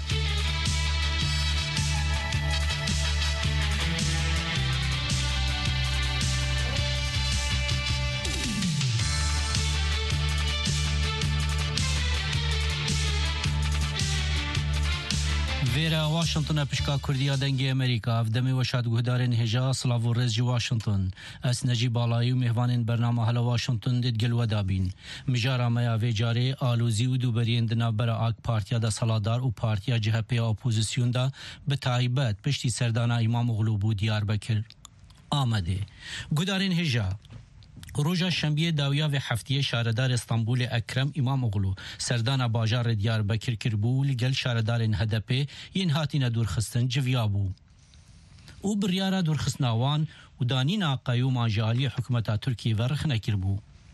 ویرا واشنطن پشکا کوردیا دنگی امریکا افدمی و شاد گهدارن هجا سلاو و رزجی واشنطن اس نجی بالایی و مهوانین برنامه هلا واشنطن دید گل و دابین مجارا میا ویجاره آلوزی و دوبرین دنا برا آگ پارتیا دا سالادار و پارتیا جهپی اپوزیسیون دا به تایبت پشتی سردانا امام اغلو بو دیار بکر آمده گهدارن هجا روژا شنبه داویا و هفته شهردار استانبول اکرم امام اغلو سردان باجار دیار بکر کربو لگل شهردار هدپه ین هاتین دورخستن جویابو او بریارا دورخستناوان و دانینا قیوم آجالی حکومت ترکی و رخنه کربو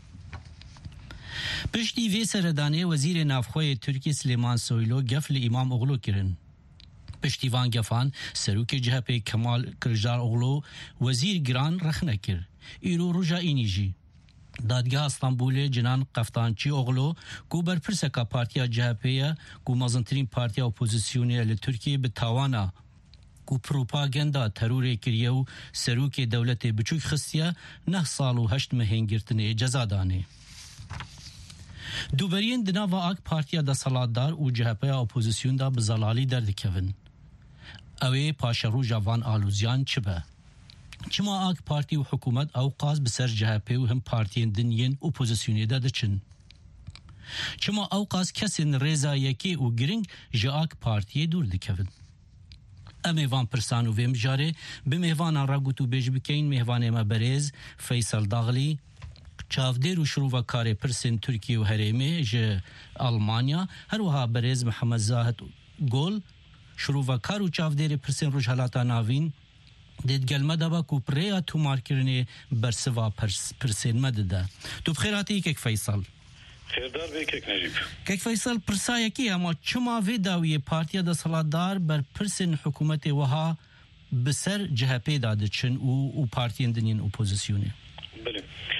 پشتی وی سردانه وزیر نافخوی ترکی سلیمان سویلو گفل امام اغلو کرن پشتیوان گفان سروک جهپه کمال کرجار اغلو وزیر گران رخنه کر ایرو روژا اینیجی دادگاه استانبول جنان قفتانچی اغلو کو برپرسکا پارتیا جهپه کو مازنترین پارتیا اپوزیسیونی لترکیه به تاوانا کو پروپاگندا ترور کریه و سروک دولت بچوک خستیه 9 سال و 8 مهنگرتنه جزادانه دوبرین دنا و آگ پارتیا دا سالادار و جهپه اپوزیسیون دا بزلالی دردکوین اوه پاشرو جوان آلوزیان چبه چما آگ پارتی و حکومت او قاز بسر جهپه و هم پارتین دنین اپوزیسیونی دا دچن چما او قاز کسین رضا یکی و گرنگ جا آگ پارتی دور دکوین امیوان پرسان و ویم جاره به مهوان را گوتو بیج بکین مهوان ما برز فیصل داغلی چاودێر و شروڤەکارê pirsên Tirkiye û herêmê ji Almanya herwiha berêz Mihemed Zahid Gol şirûvekar û çavdêrê pirsên Rojhilata Navîn dêdgelme dava ku pirêya tûmarkirinê bersiva pirsên me dide. Tu bi xêr hatî Kek Feysal. Xêrdar bê Kek Necîb. Kek Feysal pirsayekî ama çima vê dawiyê Partiya Desthilatdar ber pirsên hikûmetê wiha bi ser CHP da diçin û partiyên dinên opozisyonê. Belê.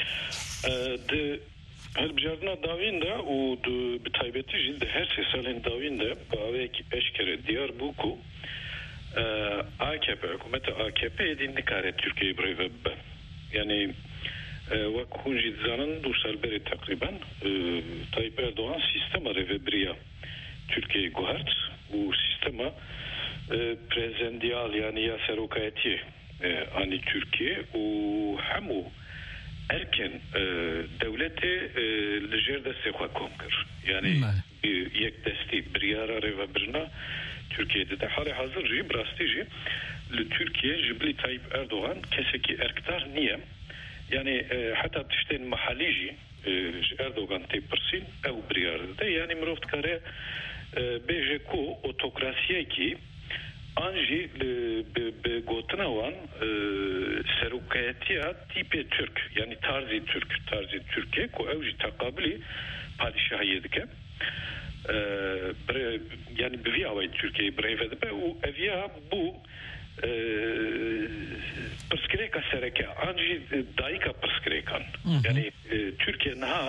Hilbijardina dawîn de û bi taybetî jî di her sê salên dawîn de bavekî eşkere diyar bû ku AKP hikûmeta AKP dî nikare Tirkiyeyê birêve bibe. Yani wek hûn jî dizanin du sal berê teqrîben Tayyip Erdoğan sistema rêveberiya Tirkiyeyê guhert û sistema prezidyal yani ya serokayetiyê anî Tirkiye û hemû erken devletê li jêr destê xwe kom kir. Yani yek destî biryara rêvebirina Türkiye'de de hali hazır jî birastî jî li Türkiye ji bilî Tayyip Erdoğan kesekî erkdar niye? Yani heta tiştên mehallî jî ji Erdoğan tê pirsîn ew biryar dide. Yani mirov dikare bêje ku otokrasiyekî an jî bi gotina wan serokayetiya tîpê Türk yani tarzî Türkiye ku ew jî teqabilî padişahiyê dike. Yani bi vî awayî Tirkiyeyê birêve dibe û eviya bû pirsgirêka sereke an jî dayîka pirsgirêkan. Yani Tirkiye niha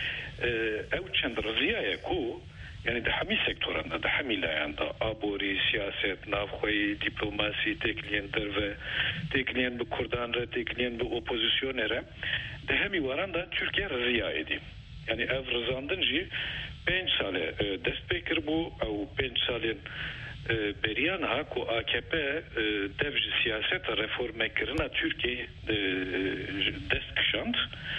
ew çend riziyaya ku yani de hemî sektoran da hemî layan da aborî, siyaset, navxweyî, diplomasî, têkiliyên derve, têkiliyên bi Kurdan re, têkiliyên bi opozisyonê re de hemî waran da Tirkiye riziya edî. Yani ev rizandin jî 5 sale dest pê kirbû ew 5 salên beriyan ha ku AKP dev ji siyaseta reformekirina Tirkiyeyê dest kişand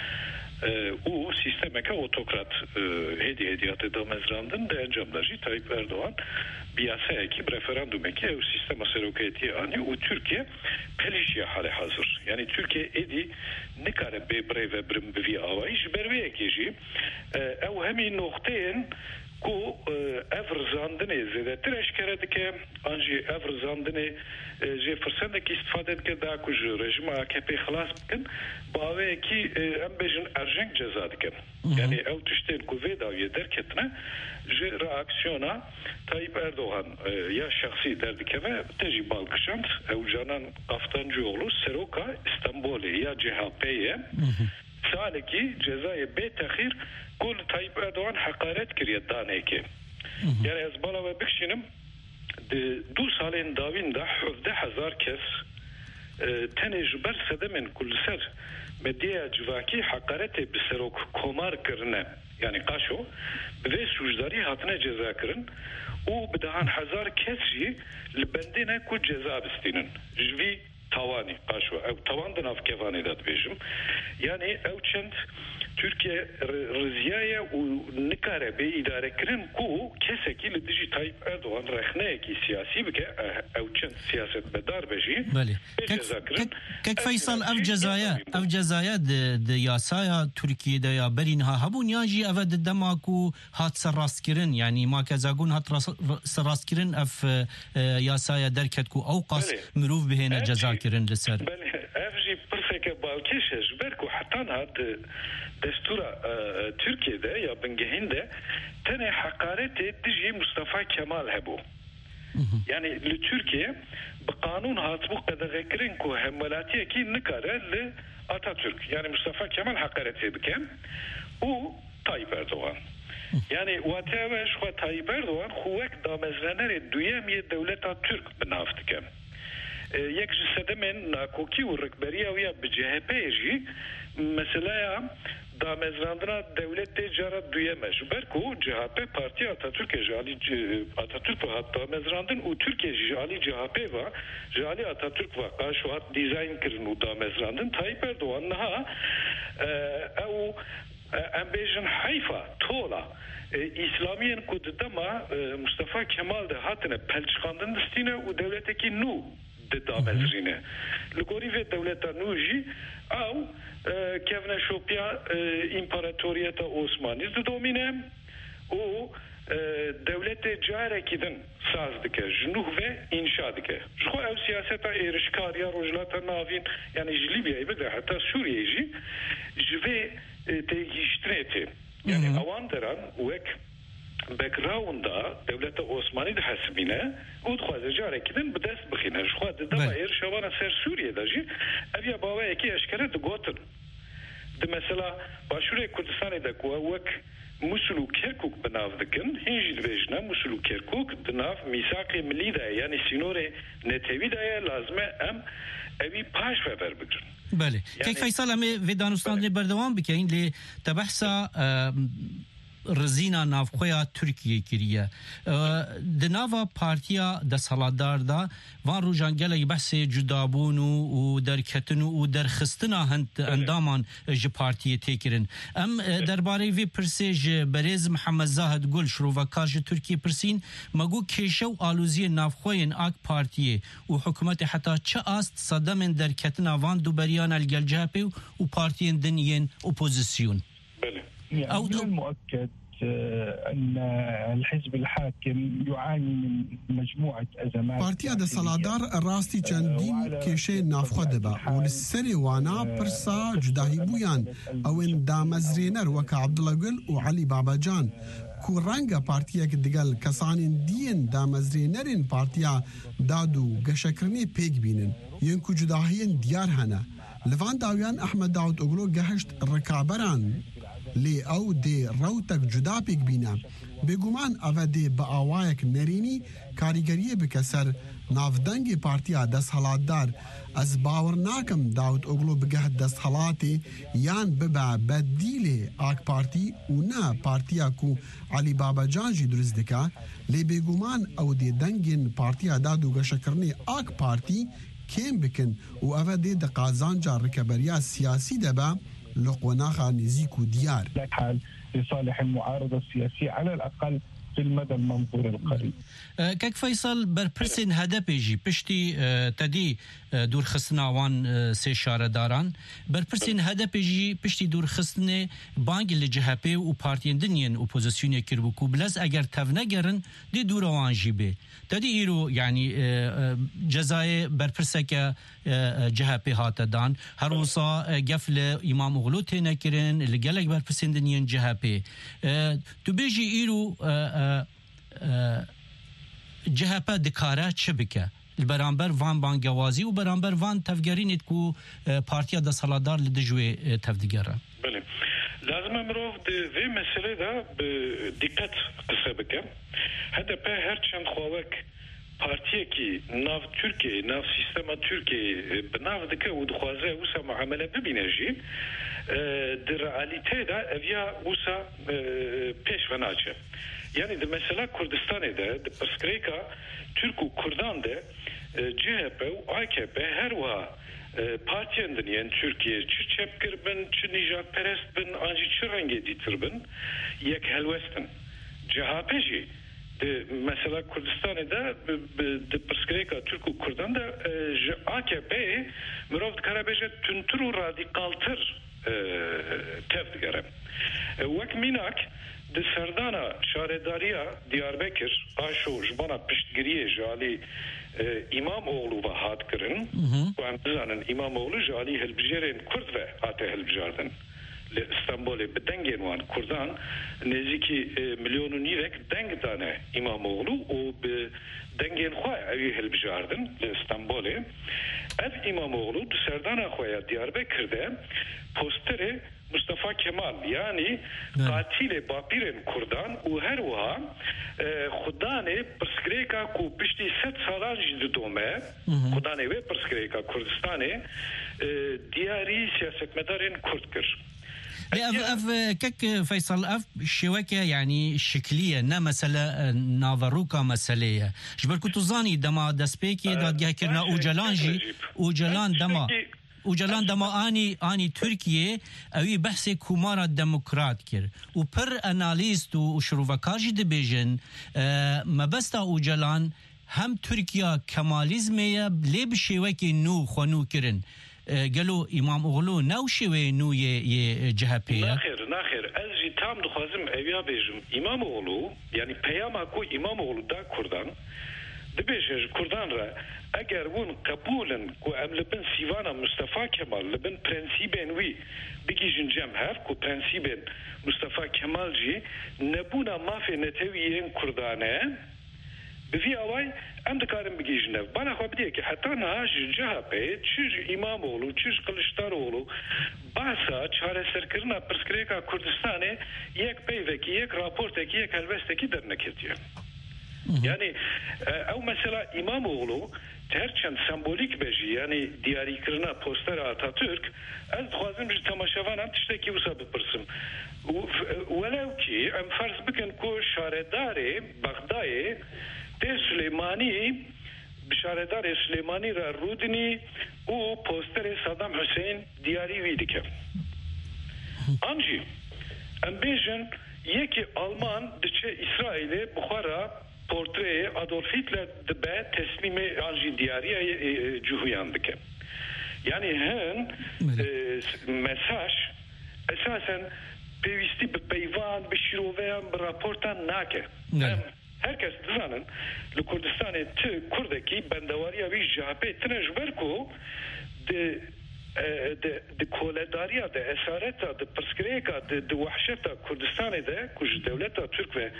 û sistemeke otokrat hediyatê damezrandin de encamda jî Tayyip Erdoğan bir yasayekî bi referandumekî ew sistema serokayetiyê anî û Tirkiye pelîşiya hale hazır. Yani Tirkiye êdî nikare bê birêve birin bi vî awayî ji ber vê yekê jî ew hemî noxteyên ku ev rizandinê zêdetir eşkere dike an jî ev rizandinê jê firsendekî istifade dike da ku ji rejima AKP xilas bikin baveyekî em bêjin erjeng ceza dikin. Yani ew tiştên ku vê dawiyê derketine ji reaksiyona Tayyip Erdoğan ya şahsî derdikeve te jî balkişand ew canan Aftancıoğlu seroka İstanbulê ya CHP'ye salekî cezayê bêtexîr ku li Tayyip Erdoğan hekaret kiriye danekê. Yani ez bala ve bikşinim du salên dawîn de 17,000 kes tenê ji ber sedemên ku li ser medyaya civakî hekaretê bi serok komar kirine yani qaşo bi vê sûcdarî hatine ceza kirin û bi dehan 1000 kes jî li bendê ku ceza bistînin ji vî tawanî qaşo ew tawan di nav kevanê de dibêjim. Yani ew çend Türkiye riziyaya û nikare bê îdarekirin ku kesekî li dijî Tayyip Erdoğan rexneyekî siyasî bike ew çend siyasetmedar be jî Kek Feysal ev cezaya di yasaya Tirkiyeyê de ya berî niha hebûn yan jî ev di dema ku hat serrastkirin yani makezagun hat serrastkirin ev yasaya derket ku ew qas mirov bihêne ceza kirin li ser. Ev jî pirseke balkêş e ji ber ku hetan hat destura Türkiye'de ya bingehinde tene hakaretê dijî Mustafa Kemal hebû. Yani li Türkiye bi kanun hatbû qedeğekirin ku hemwelatiyekî nikare li Atatürk yani Mustafa Kemal hakaretê bike û Tayyip Erdoğan. Yani watê xwe Tayyip Erdoğan xwek damezranerê duyem yê dewleta Türk bi nav dike. Yek ji sedemên nakokî û rikberiya wî ya bi CHP'yê jî meselaya damezrandina devletê cara duyeme ji ber ku CHP Partiya Atatürk'e ji alî Atatürk hat damezrandin û Türkiye ji alî CHP va ji alî Atatürk va qaşo hat dizayn kirin û damezrandin Tayyip Erdoğan niha ew em bêjin heyfa tola İslamiyên ku di dema Mustafa Kemal de hatine pelçikandin distîne û devletekî nû دامزرینه لگوری و دولت نوجی او کهونه شوپیا امپراتوریت عثمانی دومینه و دولت جاره کدن ساز دکه جنوب و انشا دکه شخو او سیاست ایرشکاریا روجلات ناوین یعنی جلیبیایی بگره حتی سوریه جی جوه تیگیشتنیتی یعنی اوان دران وک بکراوندا دولت عثمانی ده حسبینه و دخوازه جاره کدن بدست بخینه شخواه ده دما ایرشوانا سر سوریه ده جی اویا باوه اکی اشکره ده گوتن ده مثلا باشوره کردستانی ده کوه وک موسول و کرکوک بناو دکن هنجی دویجنا موسول و کرکوک دناو میثاق ملی ده یعنی سینور نتوی ده لازمه ام اوی پاش فبر بگرن بله که فیصل همه و دانستان بردوام بکنین لی تبحثا رزینا نافخویا ترکیه کریه دناوا پارتیا د سالادار دا وان روجانگل بحث جدابون و درکتن و درخستنا هند اندامان ج پارتیه تکرن ام درباره وی پرسیج بریز محمد زاهد گل شروع ج ترکیه پرسین مگو کیشو آلوزی نافخوین اک پارتیه و حکومت حتی چه است صدم درکتنا وان دو بریان الگلجهپی و پارتیین دنیین اپوزیسیون يعني من المؤكد أن الحزب الحاكم يعاني من مجموعة أزمات بارتيا دا سالادار الراستي چندين كيشي نافخو دبا والسري وانا برسا جداهي بويان او ان دا مزرينر وكا عبدالله قل وعلي بابا جان كو رنگا بارتيا كدقل كسانين دين دا مزرينرين بارتيا دادو قشكرني بيك بينن ينكو جداهيين ديار هنا لفان داويان احمد داود اوغلو گهشت رکابران لی او دی روتک جدا پیک بینا بگومان او دی با آوایک نرینی کاریگریه بکسر نافدنگی پارتیا دست حالاتدار از باور ناکم داود اوغلو بگه دست حالاتی یان ببع بدیل آک پارتی و نا پارتیا کو علی بابا جان جی درست دکا لی بگومان او دی دنگین پارتیا دادو گشکرنی آک پارتی كيم بكن وأفادي دقازان جار ركبريا السياسي دبا لقوناخا نزيكو ديار حال لصالح المعارضة السياسية على الأقل في المدى المنظور القريب. كيك فيصل بربرسين هدفيجي بشتي تدي دور خصناوان سي شارداران بربرسين هدفيجي بشتي دور خصنه بانك اللي جهبي و بارتيين دنيين اوبوزيسيون كيربوكو بلاز اگر تفنگرن دي دوروان جيبه تدي ايرو يعني جزاي بربرسك جهبي هاتدان هروسا قفل امام اغلو تنكرن اللي قالك بربرسين دنيين جهبي تبيجي ايرو جهبه دكاره شبكه البرامبر وان بانگوازی و برامبر وان تفگرینید کو پارتیا دا سالادار لدجوی تفدگره بله لازم امروف ده مسئله دا دقت قصه بکم هده په هر چند خواهک پارتیه کی ناف ترکیه ناف سیستم ترکیه بناف دکه و دخوازه وسا معامله ببینه جی در رئالیته دا اویا وسا پیش وناچه yani de mesela Kürdistan'da de Peskreika Türk u Kürdan de CHP u AKP her wa partiyen yani Türkiye çiçepkir ben çinijat perest ben anji çırenge ditirbin yek helwestin CHP'ci de mesela Kürdistan'da de Peskreika Türk u Kürdan da AKP mirov karabeje tüntür radikaltır tevdgerem vek minak de serdana şaredariya Diyarbakır aşo jbana piştgiriye jali İmamoğlu ve hatkirin ve amdizanın İmamoğlu jali helbijeren Kurd ve hate helbijardan İstanbul'e bedengen wan Kurdan neziki milyonu nirek deng tane İmamoğlu o dengen khoya evi helbijardan İstanbul'e ev İmamoğlu de serdana khoya Diyarbakır'da postere Mustafa Kemal yani katil bapiren Kurdan u her wa khudane perskreka ku pişti 7 salan jid dome khudane ve perskreka Kurdistane diyari siyasetmedarın Kurdkir اف كك فيصل اف شوكه يعني شكليه نا مساله نافروكا مساليه جبر كنت زاني دما دسبيكي دادگاه كرنا اوجلانجي اوجلان دما وجلان دما آنی ترکیه اوی بحث کمارا دموکرات کر و پر انالیست و شروفکاجی دی بیجن مبستا اوجلان هم ترکیه کمالیزمه لی بشیوکی نو خونو کرن گلو امام اغلو نو شوه نو یه جهپیه نخیر از جی تام دخوازم اویا بیجم امام اغلو یعنی پیاما کو امام اغلو دا کردان دبیجه کردان را اگر ون قبولن کو ام لبن سیوانا مصطفى کمال لبن پرنسیبن وی بگیجن جمع هف کو پرنسیبن مصطفى کمال جی نبونا مافی نتویین کردانه بفي أواي أم دكارم بيجيجنا بنا خو بديه كي حتى ناش جهبه تشج إمام أولو تشج قلشتار أولو باسا چاره سرکرنا پرسکریکا کردستانه یک پیوکی یک راپورتکی یک هلوستکی در نکردیه yani او mesela İmamoğlu terçen sembolik beji yani diyari kırına poster Atatürk az xwazim ji temaşavan tiştekî wisa bipirsim welew ki em farz bikin ku şaredarê Bexdayê tê Süleymanî şaredarê Süleymanî ra rûdinî û posterê Saddam Hüseyin diyarî wî dike ancî em bêjin yekî Alman diçe İsrailê bixwara portreye Adolf Hitler de teslimi anji diyariye cuhuyandık. Yani hen mesaj esasen pevisti bir peyvan, bir şiroveyan, bir raportan nake. Herkes dizanen li Kurdistanê tı Kurdekî bendewariya wî CHP tine ji ber ku de koledariya de esareta de perskireka de wahşeta Kurdistanê de kuj devleta Türk ve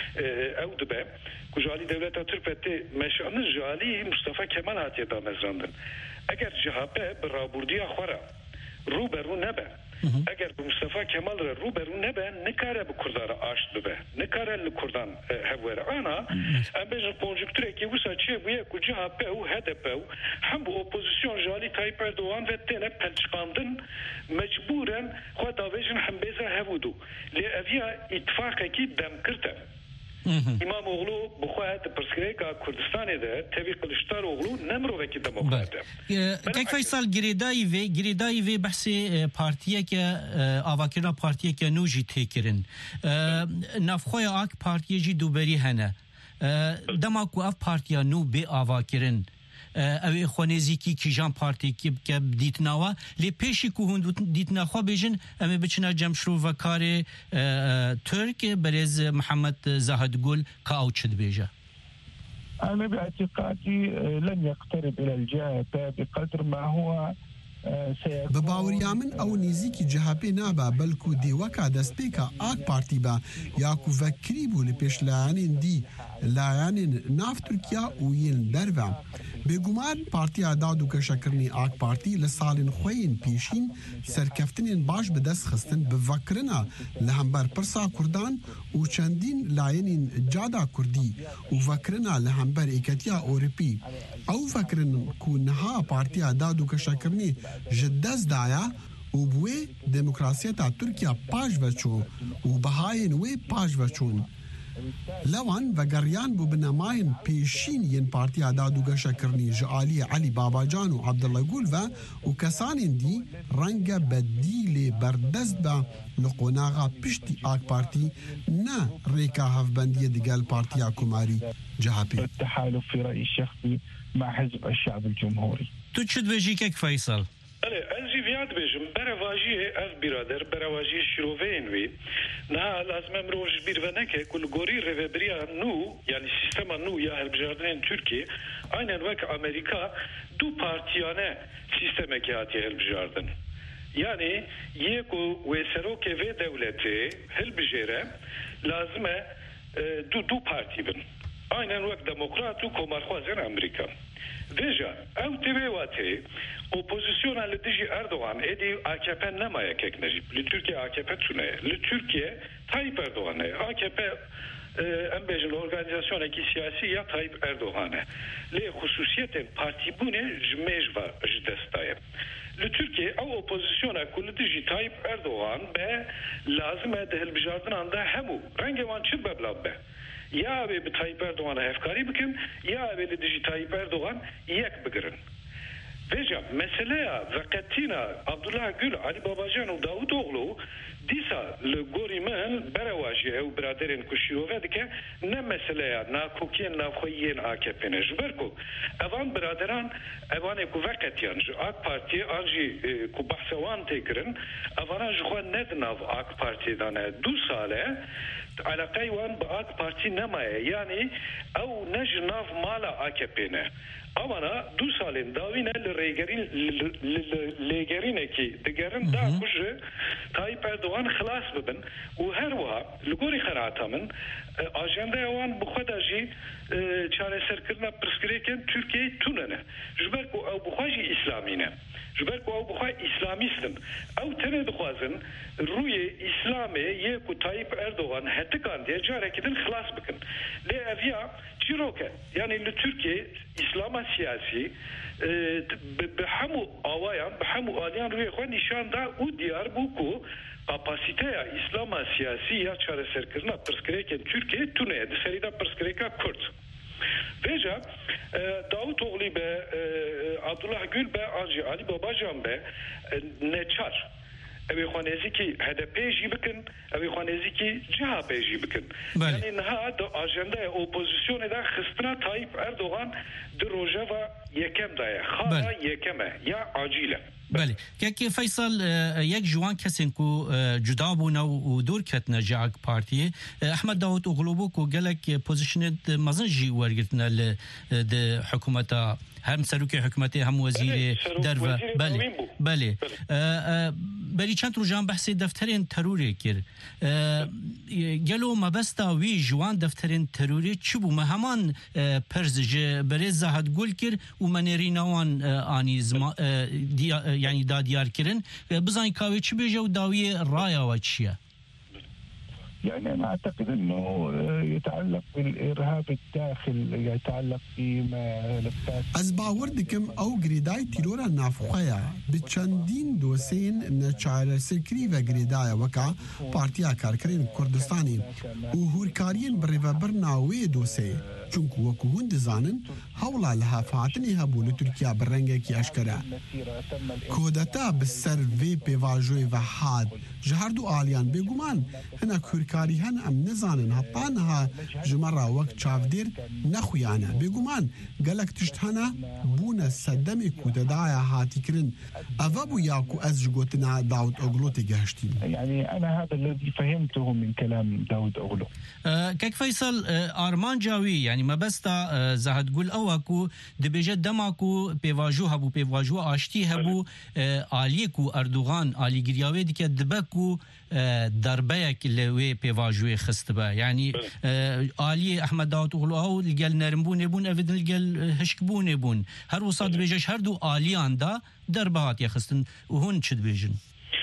ew dibe kuj alî devleta Türk ve te meşanı jali Mustafa Kemal hatiye da mezrandın. Eger CHP bi raburdiya xwara rûberû nebe eger bu Mustafa Kemal re rûberû nebe nikare bi Kurdara aşt bibe nikare li Kurdan hevwere ana em bêjin konjüktürekî wisa çêbûye ku CHP û HDP û hem bu opozisyon jalî Tayyip Erdoğan ve têne pelçikandin mecbûren xwe davêjin hembêza hevûdû lê eviya îtifaqekî demkirte İmamoğlu bu xwe di pirsgirêka Kurdistanê de tevî Kılıçdaroğlu ne mirovekî demokrat e. Kek Faysal girêdayî vê behsê partiyeke avakirina partiyeke nû jî têkirin. Navxweya AK Partiye jî dûberî hene. Dema ku ev partiya nû bê avakirin ew ê xwenêzîkî kîjan partîkî bike dîtinawa lê pêşî ku hûn dîtina xwe bêjin em ê biçine cemşrovekarê Türk berêz Mihemed Zahedgul ka ew çi dibêje. أنا باعتقادي لن يقترب إلى الجهة بقدر ما هو بباوریا من او نزیکی جهپی نابا بلکو دیوکا دستپیکا آک پارتی با یا کو وکری بو لپیشلانین دی لایانین ناف ترکیا و یین دروا بگومان پارتی دادو کشکرنی آک پارتی لسالین خوین پیشین سرکفتنین باش بدست خستن بفکرنا لهمبر پرسا کردان و چندین لاینین جادا کردی و فکرنا لهمبر ایکتیا اوروپی او فکرن کو نها پارتی دادو کشکرنی جدز دایا و بوی دموکراسیتا ترکیا پاش وچو و بهاین وی پاش وچون لوان و گریان بو بنماین پیشین ین پارتی دادو گشکرنی جعالی علی باباجان و عبدالله گول و کسانین دی رنگ بدیل بردست با لقوناغا پشتی آک پارتی نه ریکا هفبندی دیگل پارتی کماری جهپی التحالف في رأي الشخصي مع حزب الشعب الجمهوري تو چد بجی که فیصل از جیویاد بیشم برواجی از برادر برواجی شروعین وی نه لازم امروز بیر و نکه کل گوری روبریا نو یعنی سیستم نو یا هربجاردن ترکیه aynen vak Amerika du partiyane sisteme ki hatiye helbijardın. Yani yeko ve seroke ve devleti helbijere lazıme du parti bin. Aynen vak demokratu komarxwazın Amerika. Veja, ev tevevati opozisyona li dijî Erdoğan edi AKP nemaya kek necip. Li Türkiye AKP tune. Li Türkiye Tayyip Erdoğan'e. AKP em bejin organizasyoneki siyasi ya Tayyip Erdoğan'e. Li hususiyetin parti bune jmejva jdestaye. Li Türkiye ev opozisyona ku li dijî Tayyip Erdoğan be lazım ede hilbijardın anda hemu. Rengevan çi beblab be. Ya ve Tayyip Erdoğan'a efkari bikin ya ve li dijî Tayyip Erdoğan yek bigirin. Veja مسئله وقتینا عبدالله گل علی باباجان و داوود اوغلو دیسا لگوری من برواجه او برادرین کشیوه دیگه نه مسئله ناکوکین نافخویین AKP نجبرکو اوان برادران اوان کو وقتیان جو AK پارتی آنجی کو بحثوان تکرن اوان جو ندناو AK پارتی دانه 2 ساله علاقه وان با AK پارتی نمایه یعنی او نجناف مالا AKP نه Ama 2 salin davine legerine ki digerin da kujı Tayyip Erdoğan xelas bibin û her wiha li gorî xerata min ajendaya wan bi xwe de jî çareserkirina pirsgirêkên Tirkiyeyê tunene ji ber ku ew bi xwe jî îslamî ne ji ber ku ew bi xwe îslamîstin ew tenê dixwazin rûyê îslamê yê ku Tayyip Erdoğan hetikan diye carekî din xelas bikin lê ev ya çîroke yani li Tirkiye İslam'a siyasi بحمو آوایان بحمو آلیان روی خود نشان دا او دیار بو کو kapasite ya İslam siyasi ya çareserkirina pırskireken Türkiye tune serida pırskreka Kürt. Veja Davutoğlu be Abdullah Gül be Ali Babacan be neçar. Evi xwanezi ki HDP jî bikin, evi xwanezi ki CHP jî bikin. Yani niha da ajendaya opozisyonê de xistina Tayyip Erdoğan di rojeva yekem daye. Xala yekeme ya acîle. بله که فیصل یک جوان کسی کو جدا بونه و دور کتنه جاک پارتی احمد داوود اوغلو کو گلک پوزیشن مزن جی ورگتنه ل حکومتا هم سروک حکومتی هم وزیر درو بله بری چند روزان بحث دفترین تروری کر گلو مبستا وی جوان دفترین تروری چی بو مهمان پرزج بری زهد گل کر و منرینوان آنی يعني دا ديار كرن بزاين كاوي چي بيجو داوي رايا وچيه يعني أنا أعتقد أنه يتعلق بالإرهاب الداخل يتعلق بملفات از باور دکم او گریدای تیرورا نافخویا بچندین دوسین نچار سکری و گریدای وکا پارتیا کارکرین کردستانی و هورکارین بریوبرناوی دوسی چونکو وکو هند زانن حولا لها فاتنی هبول ترکیا برنگه کی اشکره کودتا بسر وی پیواجوی و حاد جهردو آلیان بگومان هنا کورکاری هن ام نزانن هپانها جمرا وقت چافدیر نخویانه بگومان گلک تشتهانا بونا صدم کوددایا هاتی کرن اوابو یاکو از جگوتنا داود اوغلو تگهشتیم يعني أنا هذا الذي فهمته من كلام داود أوغلو كيك فيصل آرمان جاوي يعني ما بستا زهد قول أواكو دبجة دماكو بيواجو هبو بيواجو آشتي هبو آليكو أردوغان آلي قرياوي ديك دبكو دربيك اللي بيواجوي خستبا يعني آلي أحمد داود أوغلو أو لقال نرمبون يبون أفدن لقال هشكبون يبون هر وصاد بيجاش هردو آليان دا دربات يخستن وهون چد بيجن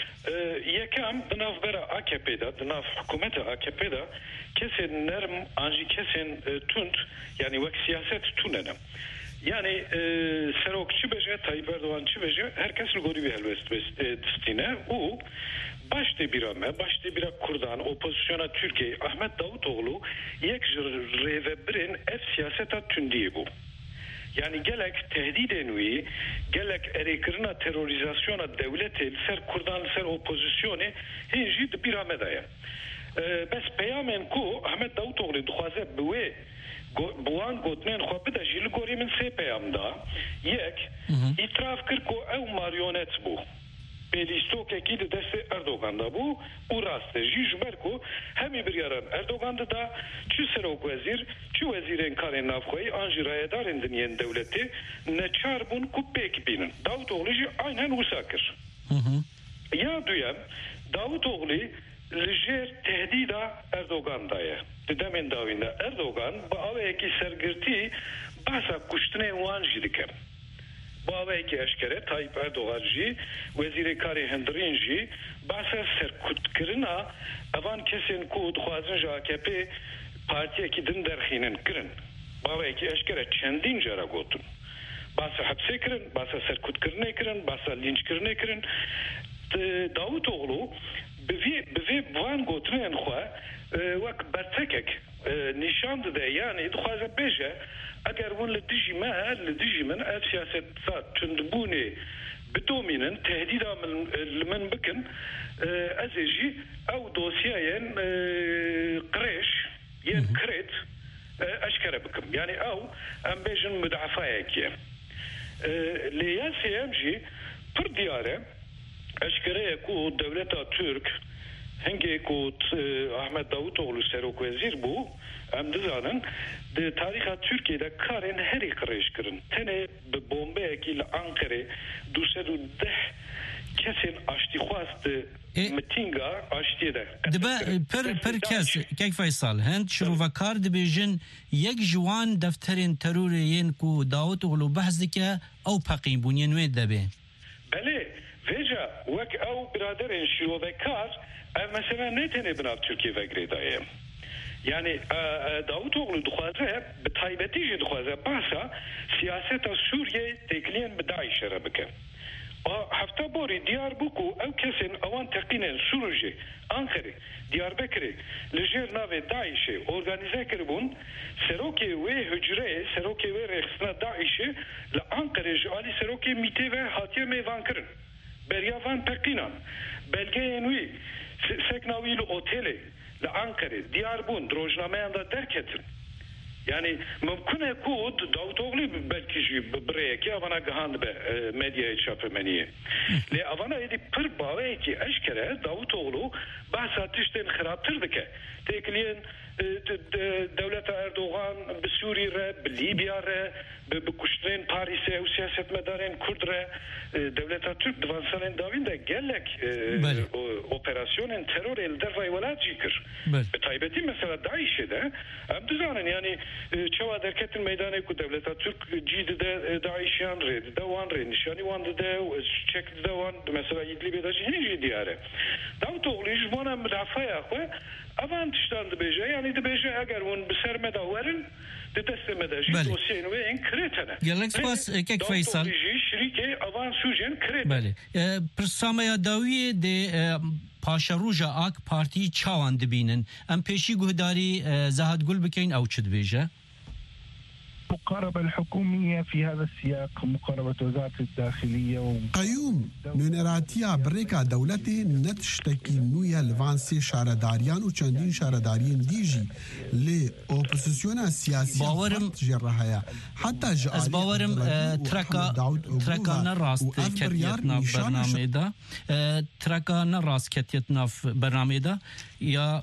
یکم بناف برا AKP'da, بناف hükümete AKP'da kesin nerm, anji kesin tunt, yani vek siyaset tunenem. Yani serokçu beje, Tayyip Erdoğançı beje, herkes lugori bir helvest distine. O başta bir Kurdan, opozisyona Türkiye, Ahmet Davutoğlu, yek revebirin ev siyaseta tündiye bu. Yani gelek tehdit envi, gelek erikirina terorizasyona devleti ser Kurdan ser opozisyonu hinci bir amedaya. Bes peyamen ku Ahmet Davutoğlu duhaze bwe buan gotmen xwe da jil gori min se peyamda yek itiraf kir ku ew marionet bu. Belistokeki de deste Erdoğan'da bu uraste jijberku hemi bir yaran Erdoğan'da da çü serok vezir çü vezirin karen nafxoy anji rayedarın dünyen devleti ne çarbun ku pek binin Davutoğlu aynen usakır ya duyam Davutoğlu lijer tehdida Erdoğan'daya dedemin davinde Erdoğan bu aveki sergirti basa kuştune uanji dikem باوی که اشکره تایپ اردوغان جی وزیر کاری هندرین جی بحث سرکوت کرنا اوان کسین کود خوازن جا AKP partiye ki din derxinin kirin باوی که اشکره چندین جرا گوتن بحث حبسه kirin بحث سرکوت کرنه kirin بحث لینچ کرنه kirin Davutoğlu bivi buan gotnen xwe wek bertekek nişandı de yani dixwaze beje اگر ون لدجي من سياسة تندبوني بدومينن تهديد من بكن ازيجي او دوسيين قريش ين كريت اشكر بكم يعني او ام بيجن مدعفايك لي سي ام جي بر دياره اشكره كو دولتا ترك هنگی کو احمد داوطoglu سروک وزیر بو ام دزانن د تاریخ ترکیه د کارن هری قریش کرن تنه به بمبه کی لانقره 210 کسین اشتی خواست متینگا اشتی ده دبا پر کس کی فیصل هند شروع کار دبیجن یک جوان دفترین ترورین کو داوطoglu بحث که او پقیم بونین و دبه بله وجا وک او برادرین شروع کار مثلا نتنه بناف ترکیه و گریدایه yani Davutoğlu dixwaze bi taybetî jî dixwaze bahsa siyaseta Sûriye têkiliyên bi Daişê re bike. Hefta borî diyar bû ku ew kesên ewan teqînên Sûrûjê, Ankarê, Diyarbekirê li jêr navê Daişê organize kiribûn, serokê wê hücreyê, serokê wê rêxistina Daişê li Ankarê ji alî serokê mîtê ve hatiye mêvankirin. Beriya van teqînan. Belgeyên wî sekna wî li otelê لأنقرة ديار بون دروجنامه عند دركتن يعني ممكن يكون داوطoglu belki بريكي أنا جهان بمedya شافمنية لأنا يدي پر باوي كي أشكره داوطoglu بحث تشتين خرابتر دكه تكلين دولة أردوغان بسوريا ره بليبيا ره بكشتين باريس أو سياسة مدارين كرد ره دولة ترك دوان سالين داوين ده جلك أوبراسيون ترور الدرفاي ولاد جيكر بتايبتي مثلا داعش ده هم دزانن يعني شو دركت الميدان كو دولة ترك جيد ده داعشيان ريد دوان ريد نشاني وان ده وشك دوان مثلا يدلي بيداش هنجي دياره داوطoglu جوانا مدافع أخوه أفان تشتان دبيجة يعني دبيجة أجر ون بسر مداورن دستم مداجي دوسين وين كريتنا يلك سباس كيك فيصل شريكة أفان سوجن كريت بله برسامة داوية de پاشا روجا آک پارتی چاوان دبینن ام پیشی گهداری زهد گل بکین او چد بیجه المقاربة الحكومية في هذا السياق مقاربة وزارة الداخلية قيوم نونراتيا بريكا دولتي نتشتكي نويا لفانسي شارداريان وچندين شارداريين ديجي لي اوبوزيسيونا سياسية باورم جرهايا حتى جاء از باورم تركا نراست كتيتنا برنامه دا تركا نراست كتيتنا برنامه دا یا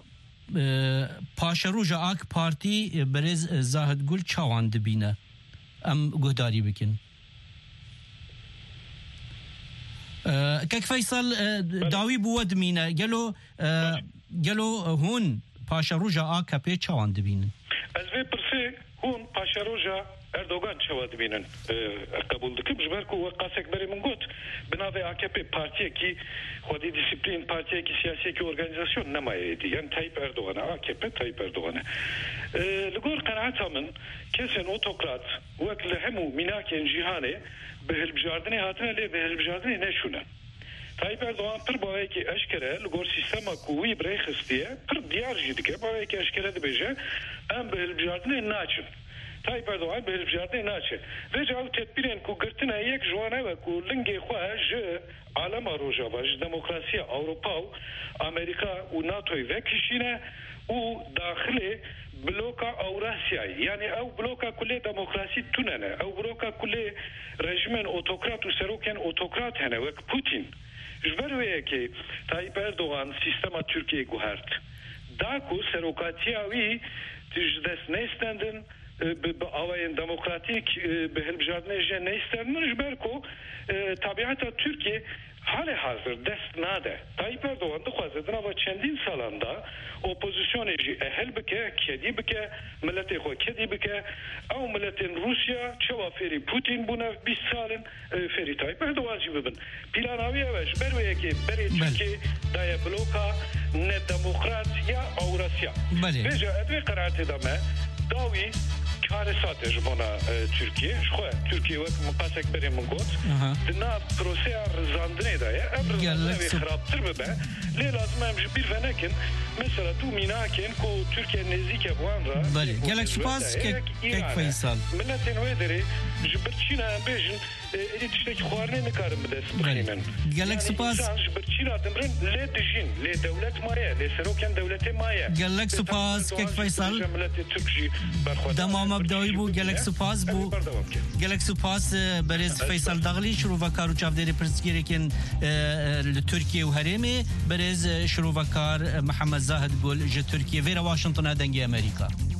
پاشا روجا آک پارتی برز زاهد گل چاوان دبینه ام گهداری بکن كيك فيصل داوي بود مينا قالوا هون باشا روجا AKP چاوان دبینن از وی پرسه هون باشا روجا اردوغان چاوان دبینن قبول دکم جبرکو وقاسك بري من قوت بناوي AKP پارتيه کی خودی ديسيبلين پارتيه کی سياسي کی اورغانيزاسيون نمايدي يعني تايب اردوغان AKP تايب اردوغان لقول قناعتها من كسن اوتوقرات وقت لهمو ميناكين جيهاني بهالبجاردني هاتنا ليه بهالبجاردني نشونه تايب اردوغان پر باوي کی اشكره لقول سيستما قوي بريخستيه پر ديار جيدك باوي کی اشكره دبيجه ام بهالبجاردني ناچن تايب اردوغان بهالبجاردني ناچه رجعوا تدبيرين كو قرتنا يك جوانا وكو لنگي خواه ج عالم روجاوا ج ديمقراسيا اوروبا امريكا و ناتو وكشينه و داخله بلوكا اوراسيا يعني او بلوكا كل ديمقراسي توننه او بلوكا كل رژیم اوتوکرات و سروکن اوتوکرات هنه وک پوتین جبرویه که تایپ اردوغان سیستما ترکیه گوهرد داکو سروکاتیاوی تجدست نیستندن به آواین دموکراتیک به هلبجاردنه جه نیستندن جبرکو طبیعت ترکیه حال حاضر دست ناده تایپ اردوغان دخوازه دنوا چندین سالاندا اپوزیسیون جی اهل بکه کدی بکه ملت خو کدی بکه او ملت روسیا چوا فری پوتین بونه 20 سالن فری تایپ اردوغان جی ببن پیلاناوی اوش برویه که بری ترکیه دای بلوکا نه دموکرات یا اوراسیا بجا ادوی قرارت دامه داوی حارسات جبنا تركيا شخو تركيا وقت مقاسك بري من قوت دنا بروسيا رزاندني دايا ابرز خراب تربه ليه لازم امشي بير فناكن مثلا تو ميناكن كو تركيا نزيكا بوانرا بله قالك سباس كيك فيصل ملتين ويدري جبرتشينا بيجن اللي تشتكي خوارني نكارم بدس بخيمن قالك سباس جبرتشينا تمرن لا تجين لا دولة مايا لا سروكان دولة مايا قالك سباس كيك فيصل دمام مبدوي بو قالك سباس بو قالك سباس برز فيصل دغلي شروع كارو چافدري برسكيري كن لتركيا وهرمي برز شروع كار محمد زاهد قول ج تركيا فيرا واشنطن هدنجي امريكا